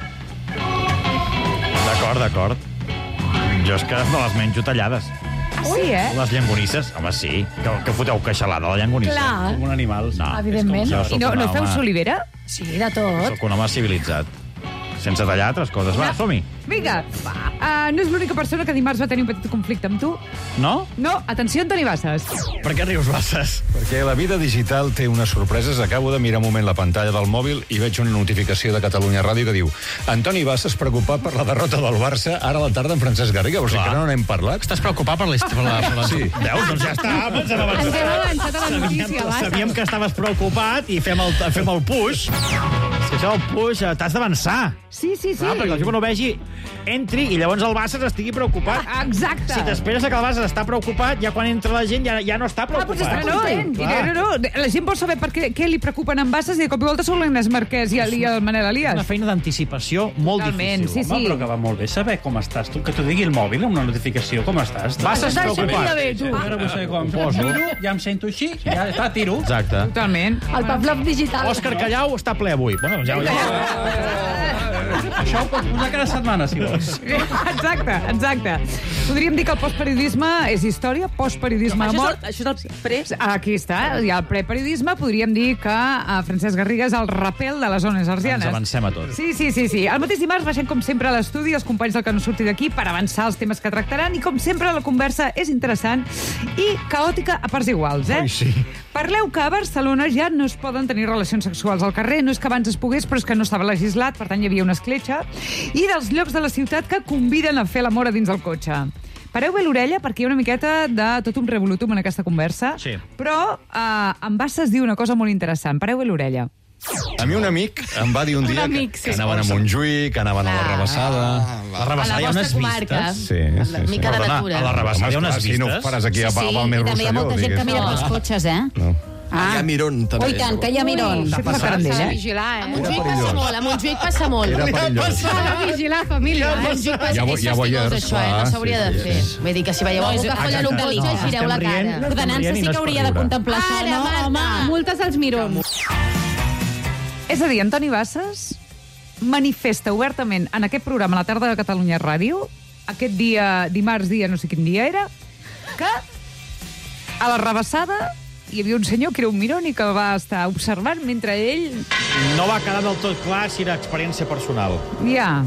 D'acord, d'acord. Jo és que me les menjo tallades. Ah, sí, eh? Les llangonisses, home, sí. Que, que foteu queixalada, la llangonissa. Clar. Com un animal. No, Evidentment. I no, no feu solivera? Sí, de tot. Soc un home civilitzat. Sense tallar altres coses. Va, som-hi. Vinga, uh, no és l'única persona que dimarts va tenir un petit conflicte amb tu. No? No, atenció, Antoni Bassas. Per què rius, Bassas? Perquè la vida digital té unes sorpreses. Acabo de mirar un moment la pantalla del mòbil i veig una notificació de Catalunya Ràdio que diu Antoni Bassas preocupat per la derrota del Barça ara a la tarda amb Francesc Garriga. Vols dir que no n'hem parlat? Estàs preocupat per la... Per la, per la... Sí. Veus? Doncs ja està. Ens hem avançat. Ens hem avançat a la notícia, Bassas. Sabíem que estaves preocupat i fem el, fem el push. És que això el push, t'has d'avançar. Sí, sí, sí. Clar, perquè el jove no vegi, entri i llavors el Bassas estigui preocupat. Ah, exacte. Si t'esperes que el Bassas està preocupat, ja quan entra la gent ja, ja no està preocupat. Ah, doncs està content. No, no, no. La gent vol saber per què, què li preocupen en Bassas i de cop i volta són l'Ernest Marquès i el, i el Manel Elias. Una feina d'anticipació molt Totalment, difícil. sí, sí. Home, però que va molt bé saber com estàs tu, que t'ho digui el mòbil amb una notificació, com estàs. Bassas preocupat. Bé, tu. Ara vull saber com Poso. miro, ja em sento així, ja està, tiro. Exacte. Totalment. El Pavlov digital. Òscar Callau està ple avui. Bueno, ja, ja... Això ho pots posar cada setmana, si vols. Exacte, exacte. Podríem dir que el postperiodisme és història, postperiodisme de mort. Això és el pre... Aquí està, hi ha el preperiodisme. Podríem dir que uh, Francesc Garriga és el rapel de les zones arsianes. Ens avancem a tots. Sí, sí, sí, sí. El mateix dimarts baixem, com sempre, a l'estudi, els companys del Que no surti d'aquí, per avançar els temes que tractaran. I, com sempre, la conversa és interessant i caòtica a parts iguals, eh? Ai, sí. Parleu que a Barcelona ja no es poden tenir relacions sexuals al carrer. No és que abans es pogués, però és que no estava legislat, per tant hi havia una escletxa. I dels llocs de la ciutat que conviden a fer l'amor a dins del cotxe. Pareu bé l'orella, perquè hi ha una miqueta de tot un revolutum en aquesta conversa. Sí. Però eh, en Bassas diu una cosa molt interessant. Pareu bé l'orella. A mi un amic em va dir un dia amic, que, sí. que anaven a Montjuïc, que anaven a la Rabassada... La Rabassada hi ha unes comarca. vistes. Sí, sí, sí. Mica de Perdona, natura. a la Rabassada hi ha unes Home, vistes. si no ho faràs aquí a Sí, Balme i també hi ha Rosselló, molta gent que mira diguéssim. pels cotxes, eh? No. Ah. Hi ha Miron, també. Oh, i tant, que hi ha Miron. Ui, S'ha passat, de eh? vigilar, eh? A Montjuïc perillós. passa molt, a Montjuïc passa molt. Era perillós. S'ha de vigilar, família. A Montjuïc passa, Ja vo- és ja fastigós, voyeurs, això, eh? No clar, s'hauria sí, de sí, fer. sí. Vull dir que si veieu algú que folla en un cotxe, gireu la cara. rient L'ordenança i sí no que és per hauria de riure. contemplar això, no, home? Multes als mirons. És a dir, Antoni Bassas manifesta obertament en aquest programa a la tarda de Catalunya Ràdio, aquest dia, dimarts dia, no sé quin dia era, que a la Rabassada hi havia un senyor que era un miron i que el va estar observant mentre ell... No va quedar del tot clar si era experiència personal. Ja.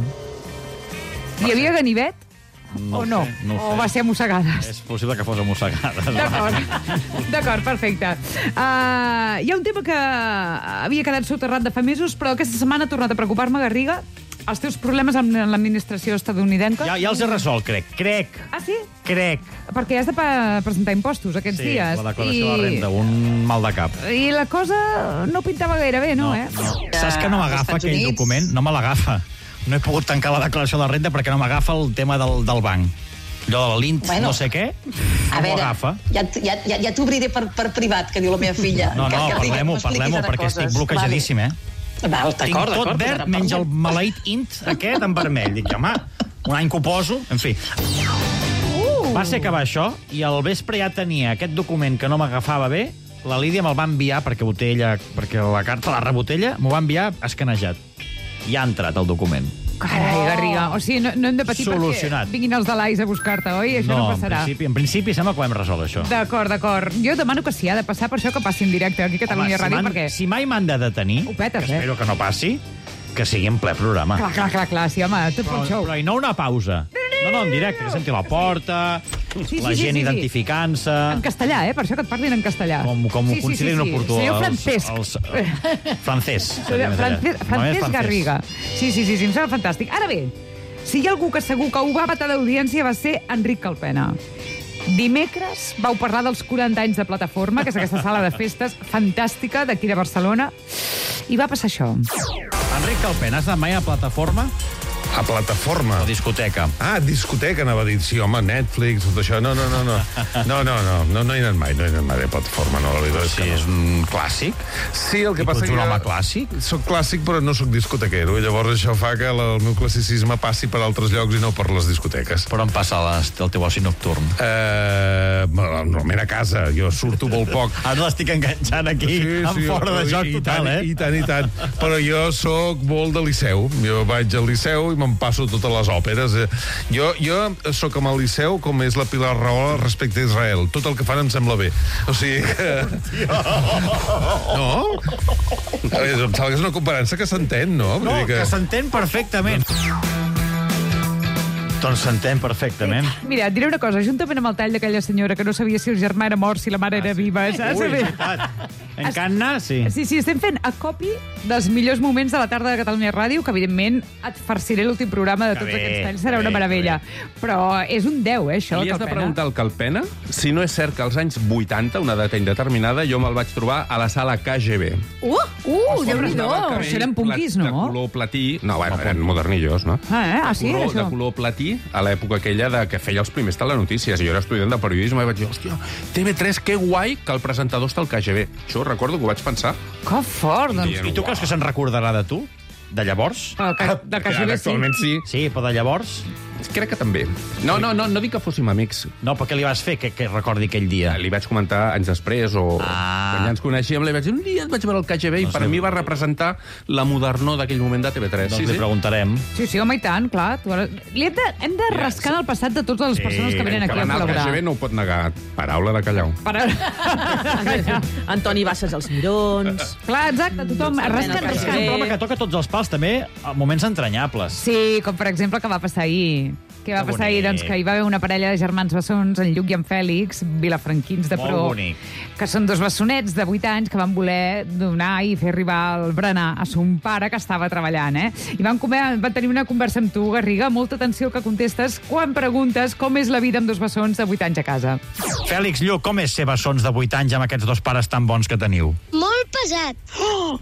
Hi havia ganivet? No o no? ho sé, no ho o sé. va ser mossegades? És possible que fos a mossegades. D'acord, d'acord, perfecte. Uh, hi ha un tema que havia quedat soterrat de fa mesos, però aquesta setmana ha tornat a preocupar-me, Garriga. Els teus problemes amb l'administració estadounidenca. Ja, ja els he resolt, crec. Crec. Ah, sí? Crec. Perquè has de pa- presentar impostos aquests Sí, dies. la declaració de la renda, un mal de cap. I la cosa no pintava gaire bé, no, eh? No. Saps que no m'agafa aquell Units. document? No me l'agafa. No he pogut tancar la declaració de la renda perquè no m'agafa el tema del, del banc. Allò de l'Int, Bueno, no sé què, A no m'ho veure, agafa. ja, t- ja, ja, ja t'obriré per, per privat, que diu la meva filla. No, que, no, que digue'm, parlem-ho, m'expliquis parlem-ho, ara perquè coses. estic bloquejadíssim, eh? Vale. Val, Tinc d'acord, tot d'acord. verd, doncs ara menys el parlem. maleït int aquest en vermell. Dic, home, un any que ho poso, en fi. Uh! Va ser acabar això, i al vespre ja tenia aquest document que no m'agafava bé, la Lídia me'l va enviar, perquè ho té ella, perquè la carta la rebut ella, m'ho va enviar escanejat. I ha entrat el document. Carai, Garriga. O sigui, no, no hem de patir Solucionat. perquè vinguin els de l'A I S a buscar-te, oi? Això no, No, en passarà. principi, en principi sembla que ho hem resolt, això. D'acord, d'acord. Jo demano que si ha de passar per això, que passi en directe aquí a Catalunya Home, Ràdio, si, perquè... si mai m'han de detenir, Ho petes, que eh? espero que no passi, que sigui en ple programa. Clar, clar, clar, clar, sí, home, tot Però, pot xou. però i no una pausa. No, no, en directe, que senti la porta, Sí, la sí, sí, gent sí, sí. identificant-se... En castellà, eh? Per això que et parlin en castellà. Com, com ho considerin oportú. Senyor els- Francesc. Els, francès. Senyor Francesc, Francesc Garriga. Sí, sí, sí, sí, em sembla fantàstic. Ara bé, si hi ha algú que segur que ho va matar d'audiència va ser Enric Calpena. Dimecres vau parlar dels quaranta anys de Plataforma, que és aquesta sala de festes fantàstica d'aquí de Barcelona, i va passar això. Enric Calpena, has anat mai a Plataforma? A plataforma. O discoteca. Ah, discoteca, anava a dir. Sí, home, Netflix, tot això. No, no, no, no. No, no, no, no, no he anat mai, no he anat mai a plataforma, no, la veritat és que Sí, no. és un clàssic. Sí, el que I passa tu ets un que... home clàssic? Soc clàssic, però no soc discotequero. Llavors això fa que la, el meu classicisme passi per altres llocs i no per les discoteques. Per on passa les, el teu oci nocturn? Eh, normalment a casa. Jo surto molt poc. Ara l'estic enganxant aquí, en fora de joc i total, tant, eh? I tant, i tant. Però jo sóc molt de Liceu. Jo vaig al Liceu i me'n passo totes les òperes. Jo, jo sóc amb el Liceu com és la Pilar Rahola respecte a Israel. Tot el que fan em sembla bé. O sigui que... No? Em sembla que és una comparança que s'entén, no? Vull No, dir que, que s'entén perfectament. Doncs s'entén perfectament. Mira, et diré una cosa, juntament amb el tall d'aquella senyora que no sabia si el germà era mort, si la mare era viva, saps? Ui, veritat. En Canna, sí. Sí, sí, estem fent a copi dels millors moments de la tarda de Catalunya Ràdio, que evidentment et farciré l'últim programa de Que tots bé, aquests talls, serà que una bé, meravella. Però és un deu, eh, això, Li has de Calpena. preguntar al Calpena si no és cert que als anys vuitanta, una data indeterminada, jo me'l vaig trobar a la sala K G B. Uh, uh, Déu-n'hi-do, Estava el cabell això eren punquis, plat- no? De color platí. No, bueno, eren modernillos, no? Ah, eh? Ah, sí, de color, era això? De color platí, a l'època aquella de que feia els primers telenotícies. I jo era estudiant de periodisme i vaig dir, hòstia, T V tres, que guai que el presentador està al K G B. Això ho recordo que ho vaig pensar. Que fort, doncs. I tu creus que se'n recordarà de tu? De llavors? El que, del K G B, sí. Actualment sí. Sí, però de llavors? Crec que també. No, no, no, no dic que fóssim amics. No, però què li vas fer que, que recordi aquell dia? Li vaig comentar anys després, o ah. quan ja ens coneixíem, li vaig dir, un dia et vaig veure al K G B i per mi va representar la modernor d'aquell moment de T V tres. Doncs sí, li sí. preguntarem. Sí, sí, home, i tant, clar. Tu ara... Li hem de, hem de rascar en el passat de totes les persones que venen aquí a Que col·laborar. l'anar al K G B no ho pot negar. Paraula de callau. Per... Antoni Bassas als Mirons. Clar, exacte, tothom rasca, rasca. Un programa que toca tots els pals, també, a moments entranyables. Sí, com per exemple que va passar ahir. Què va Que passar ahir? bonic. Doncs que hi va haver una parella de germans bessons, en Lluc i en Fèlix, vilafranquins de Molt pro, bonic. que són dos bessonets de vuit anys que van voler donar i fer arribar el berenar a son pare, que estava treballant, eh? I van, comer, van tenir una conversa amb tu, Garriga, molta atenció al que contestes quan preguntes com és la vida amb dos bessons de vuit anys a casa. Fèlix, Lluc, com és ser bessons de vuit anys amb aquests dos pares tan bons que teniu? Molt pesat. Oh.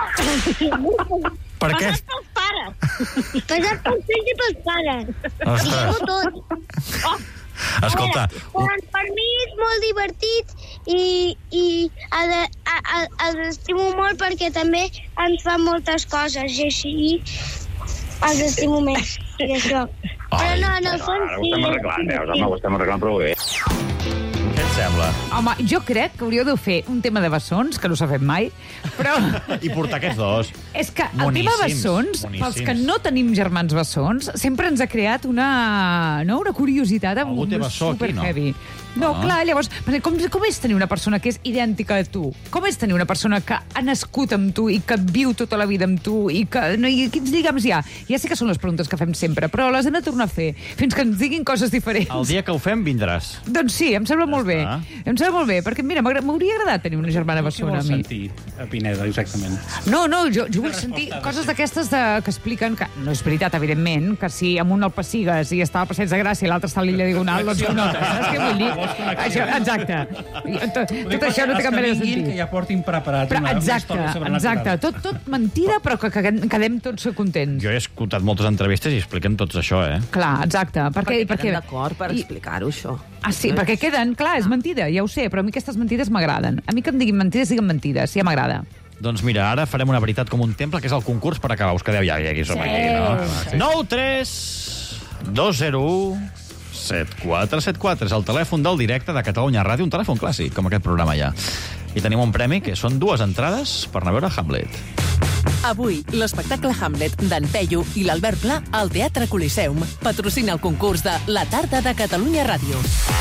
Per què? Pesat pels pares. Pesat pels fills i pels pares. Ostres. Fem-ho tot. Escolta, Veure, per mi és molt divertit i, i el, el, els estimo molt perquè també ens fan moltes coses i així els estimo més. I això. Però no, en el fons sí. Ho estem arreglant, eh? Home, ho estem arreglant prou bé. què et sembla? Home, jo crec que hauríeu de fer un tema de bessons, que no s'ha fet mai, però... I portar aquests dos. És que el Moníssims, tema bessons, moníssims. pels que no tenim germans bessons, sempre ens ha creat una, no, una curiositat Algú té bessó aquí, no? superheavy. No, Ah. clar, llavors, com, com és tenir una persona que és idèntica a tu? Com és tenir una persona que ha nascut amb tu i que viu tota la vida amb tu i que... No, i quins lligams hi ha? Ja sé que són les preguntes que fem sempre, però les hem de tornar a fer fins que ens diguin coses diferents. El dia que ho fem vindràs. Doncs sí, em sembla molt bé. Em sembla molt bé, perquè mira, m'agra- m'hauria agradat tenir una germana Què bessona a vols mi. sentir, a Pineda, exactament? No, no, jo, jo vull sentir coses d'aquestes de, que expliquen que no és veritat, evidentment, que si amb un el pessigues i està al Passeig de Gràcia i l'altre està a l'Illa Diagonal, doncs ho notes, saps què vull dir? Això, exacte. Tot, tot això no té cap mena de sentit. Que ja portin preparat Però una, una exacte, història sobrenatural. exacte. Tot, tot mentida, però que, que quedem tots contents. Jo he escoltat moltes entrevistes i expliquen tots això, eh? Clar, exacte. Perquè, Perquè quedem d'acord per explicar-ho, això. Ah, sí, perquè queden, clar, és mentida, ja ho sé, però a mi aquestes mentides m'agraden. A mi que em diguin mentides, diguin mentides, ja m'agrada. Doncs mira, ara farem una veritat com un temple, que és el concurs per acabar. Us quedeu ja, ja aquí som Sí. aquí, no? Sí. nou tres dos zero u set quatre set quatre és el telèfon del directe de Catalunya Ràdio, un telèfon clàssic, com aquest programa ja. I tenim un premi, que són dues entrades per anar a veure Hamlet. Avui, l'espectacle Hamlet d'en Peyu i l'Albert Pla al Teatre Coliseum patrocina el concurs de La Tarda de Catalunya Ràdio.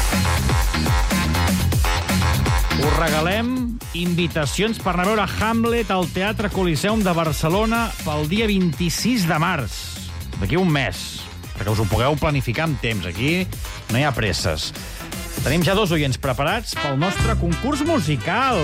Us regalem invitacions per anar a veure Hamlet al Teatre Coliseum de Barcelona pel dia vint-i-sis de març, d'aquí un mes, perquè us ho pugueu planificar amb temps. Aquí no hi ha presses. Tenim ja dos oients preparats pel nostre concurs musical.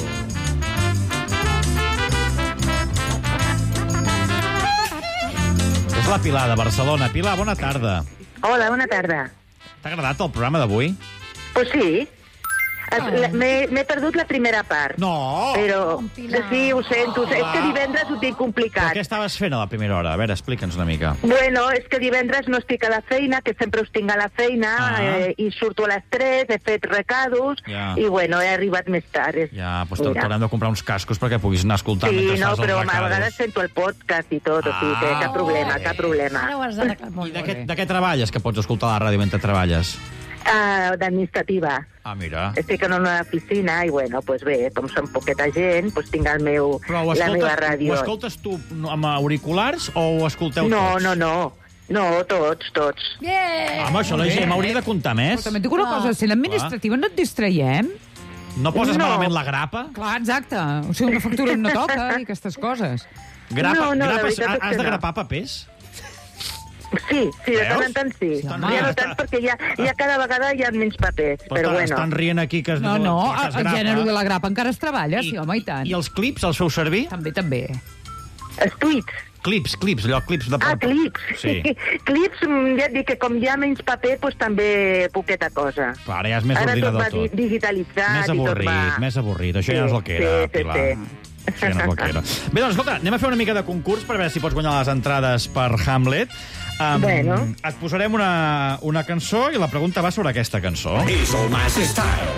És la Pilar, de Barcelona. Pilar, bona tarda. Hola, bona tarda. T'ha agradat el programa d'avui? Pues sí. M'he m'he perdut la primera part. No! Però, sí, ho sento. És que divendres ho tinc Però complicat. què estaves fent a la primera hora? A veure, explica'ns una mica. Bueno, és que divendres no estic a la feina, que sempre us tinc a la feina, Ah. eh, i surto a les tres, he fet recados, Ja. i bueno, he arribat més tard. És- Ja, doncs Mira. t'haurem de comprar uns cascos perquè puguis anar escoltant Sí, mentre no, fas els però a recados. vegades sento el podcast i tot, o sigui que Ah, cap problema, cap problema. Ara ho has arreglat molt I de bé. què, de què treballes, que pots escoltar a la ràdio mentre treballes? Uh, d'administrativa. Ah, mira. Estic en una oficina i, bueno, pues bé, com som poqueta gent, pues tinc el meu, Però ho la meva escoltes, ràdio. ho escoltes tu amb auriculars o ho escolteu No, tots? no, no. No, tots, tots. Bien! Home, això la gent m'hauria de comptar més. Però també et dic una cosa, si l'administrativa no et distraiem... No poses No. malament la grapa? Clar, exacte. O sigui, una factura no toca i aquestes coses. Grapa, No, no, la grapes, veritat és has que de no. grapar papers? Sí, sí, de Veus? tant en tant sí. Sí, Ja home. no tant perquè ja, ja cada vegada hi ha menys papers, però estan, bueno. estan rient aquí que es, No, no, que es el grapa. gènere de la grapa encara es treballa, sí, home, i tant. I els clips els feu servir? També, també. Els tuits. Clips, clips, allò, clips de... Ah, clips. Sí. Clips, mm, ja et dic que com hi ha menys paper, doncs també poqueta cosa. Clar, ara ja és més Ara tot ordinador va tot. di- digitalitzat Més i tot avorrit, va... més avorrit. Això Sí, ja no és el que era, sí, sí, Pilar. sí. Això ja no és el que era. Bé, doncs, escolta, anem a fer una mica de concurs per veure si pots guanyar les entrades per Hamlet. Um, Bueno. Et posarem una, una cançó i la pregunta va sobre aquesta cançó. És el Mas Style.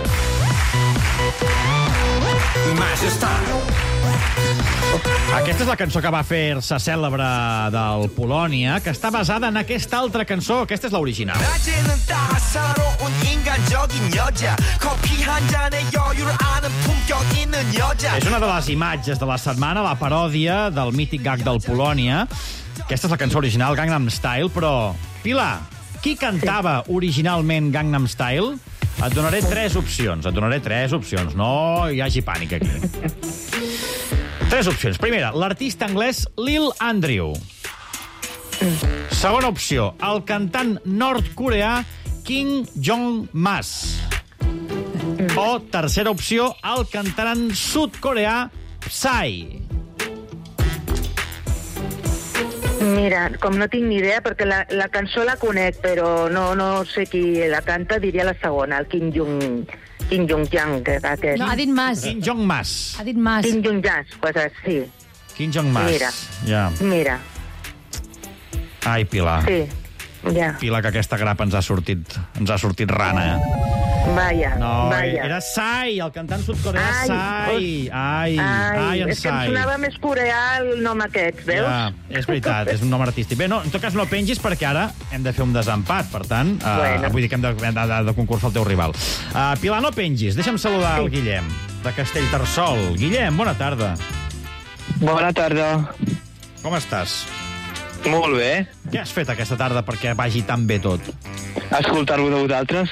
Mas Style. Aquesta és la cançó que va fer-se cèlebre del Polònia, que està basada en aquesta altra cançó. Aquesta és l'original. 낮에는 따사로운 인간적인 여자 커피 한 잔에 여유를 아는 품격 있는 여자 És una de les imatges de la setmana, la paròdia del mític gag del Polònia. Aquesta és la cançó original, Gangnam Style, però... Pilar, qui cantava originalment Gangnam Style? Et donaré tres opcions, et donaré tres opcions. No hi hagi pànic aquí. Tres opcions. Primera, l'artista anglès Lil Andrew. Segona opció, el cantant nord-coreà Kim Jong-mas. O, tercera opció, el cantant sud-coreà Psy. Mira, com no tinc ni idea, perquè la, la cançó la conec, però no, no sé qui la canta, diria la segona, el Kim Jong... Kim Jong-yang, que aquest. No, ha dit Mas. Kim Jong-mas. Ha dit Mas. Kim Jong-yang, pues sí. Kim Jong-mas. Mira. Ja. Mira, Ai, Pilar. sí, ja. Pilar, que aquesta grapa ens ha sortit, ens ha sortit rana. Vaya, No, vaya. era Psy, el cantant sud-coreà Psy. Ai, ai, Ai, en és que em Psy. sonava més coreà el nom aquest, veus? Ja, és veritat, és un nom artístic. Bé, no, en tot cas no pengis perquè ara hem de fer un desempat, per tant, uh, Bueno. vull dir que hem de, hem de, de, de concursar el teu rival. Uh, Pilar, no pengis, deixa'm saludar el Guillem, de Castellterçol. Guillem, bona tarda. Bona tarda. Com estàs? Molt bé. Què has fet aquesta tarda perquè vagi tan bé tot? Escoltar-vos de vosaltres.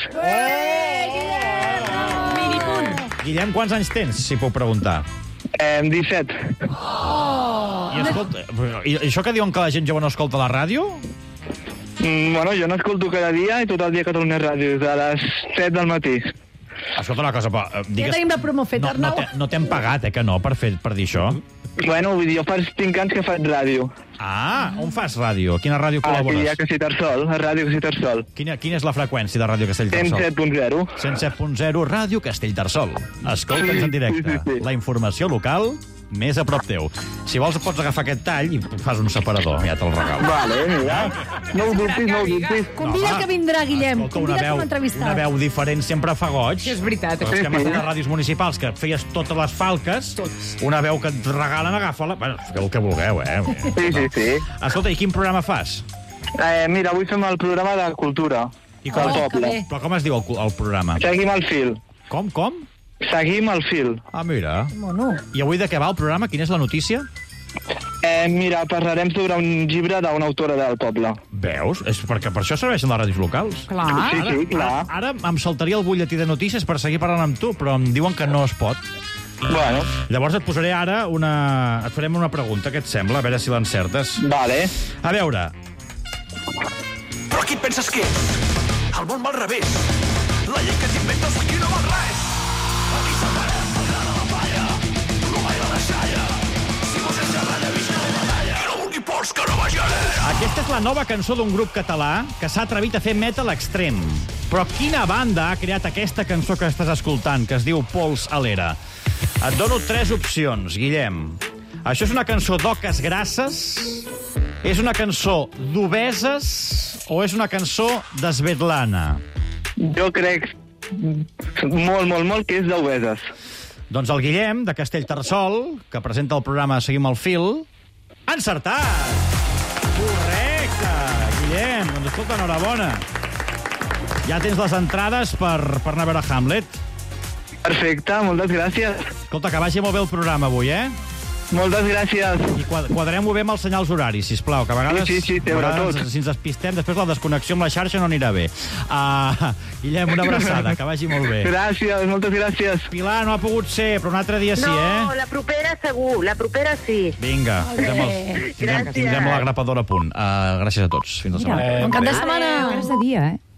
Guillem, quants anys tens, si puc preguntar? Eh, disset. I, escolta, I això que diuen que la gent jove no escolta la ràdio? Mm, bueno, jo n'escolto cada dia i tot el dia a Catalunya Ràdio, des de les set del matí. Escolta una cosa, però, eh, Ja digues... tenim la promo feta, No, no Arnau. t'he- no t'hem pagat, eh, que no, per, fer, per dir això. Bueno, vull dir, jo fa cinc anys que faig ràdio. Ah, on fas ràdio? Quina ràdio col·labores? Aquí a Castellterçol, a Ràdio Castellterçol. Quina, quina és la freqüència de Ràdio Castellterçol? cent set punt zero. cent set punt zero, Ràdio Castellterçol. Escolta'ns en directe. Sí, sí, sí. La informació local més a prop teu. Si vols, pots agafar aquest tall i fas un separador. Ja te'l regalo. Vale, mira. No ho dubtis, no ho dubtis. Convida que vindrà, Guillem. Escolta, una Convida veu, com a entrevistat. una veu diferent sempre fa goig. Sí, és veritat. Però és que hem estat a ràdios municipals que feies totes les falques, una veu que et regalen, agafa-la. Bueno, feu el que vulgueu, eh? Sí, sí, sí. Escolta, i quin programa fas? Eh, mira, avui fem el programa de cultura. I com, Del poble. però com es diu el, el programa? Seguim el fil. Com, com? Seguim el fil. Ah, mira. Mono. I avui de què va el programa? Quina és la notícia? Eh, mira, parlarem sobre un llibre d'una autora del poble. Veus? És perquè per això serveixen les ràdios locals. Clar. Sí, sí, clar. Ara, ara em saltaria el butlletí de notícies per seguir parlant amb tu, però em diuen que no es pot. Bueno. Llavors et posaré ara una... Et farem una pregunta, què et sembla? A veure si l'encertes. Vale. A veure, Però qui et penses que és? El món va al revés. La llei que t'inventes aquí no val res. Aquí separem el gra de la palla. Tu no baila la xalla. Si vols és xerrar de vista de batalla. Qui no vulgui por vols que no vagi a l'era? Aquesta és la nova cançó d'un grup català que s'ha atrevit a fer metal extrem. Però quina banda ha creat aquesta cançó que estàs escoltant, que es diu Pols a l'era? Et dono tres opcions, Guillem. Això és una cançó d'oques grasses, és una cançó d'obeses o és una cançó d'esvetlana? Jo crec molt, molt, molt que és d'obeses. Doncs el Guillem, de Castellterçol, que presenta el programa Seguim el fil, ha encertat! Correcte, Guillem. Doncs escolta, enhorabona. Ja tens les entrades per, per anar a veure Hamlet. Perfecte, moltes gràcies. Escolta, que vagi molt bé el programa avui, eh? Moltes gràcies. I quadrem-ho bé amb els senyals horaris, sisplau, que a vegades, Sí, sí, sí, té a vegades tot. si ens despistem, després la desconnexió amb la xarxa no anirà bé. Uh, Guillem, una abraçada, que vagi molt bé. Gràcies, moltes gràcies. Pilar, no ha pogut ser, però un altre dia sí, eh? No, la propera segur, la propera sí. Vinga, tindrem, els, tindrem, tindrem la grapadora a punt. Uh, gràcies a tots. Fins la Mira, setmana. bon cap de setmana. Cada dia, eh?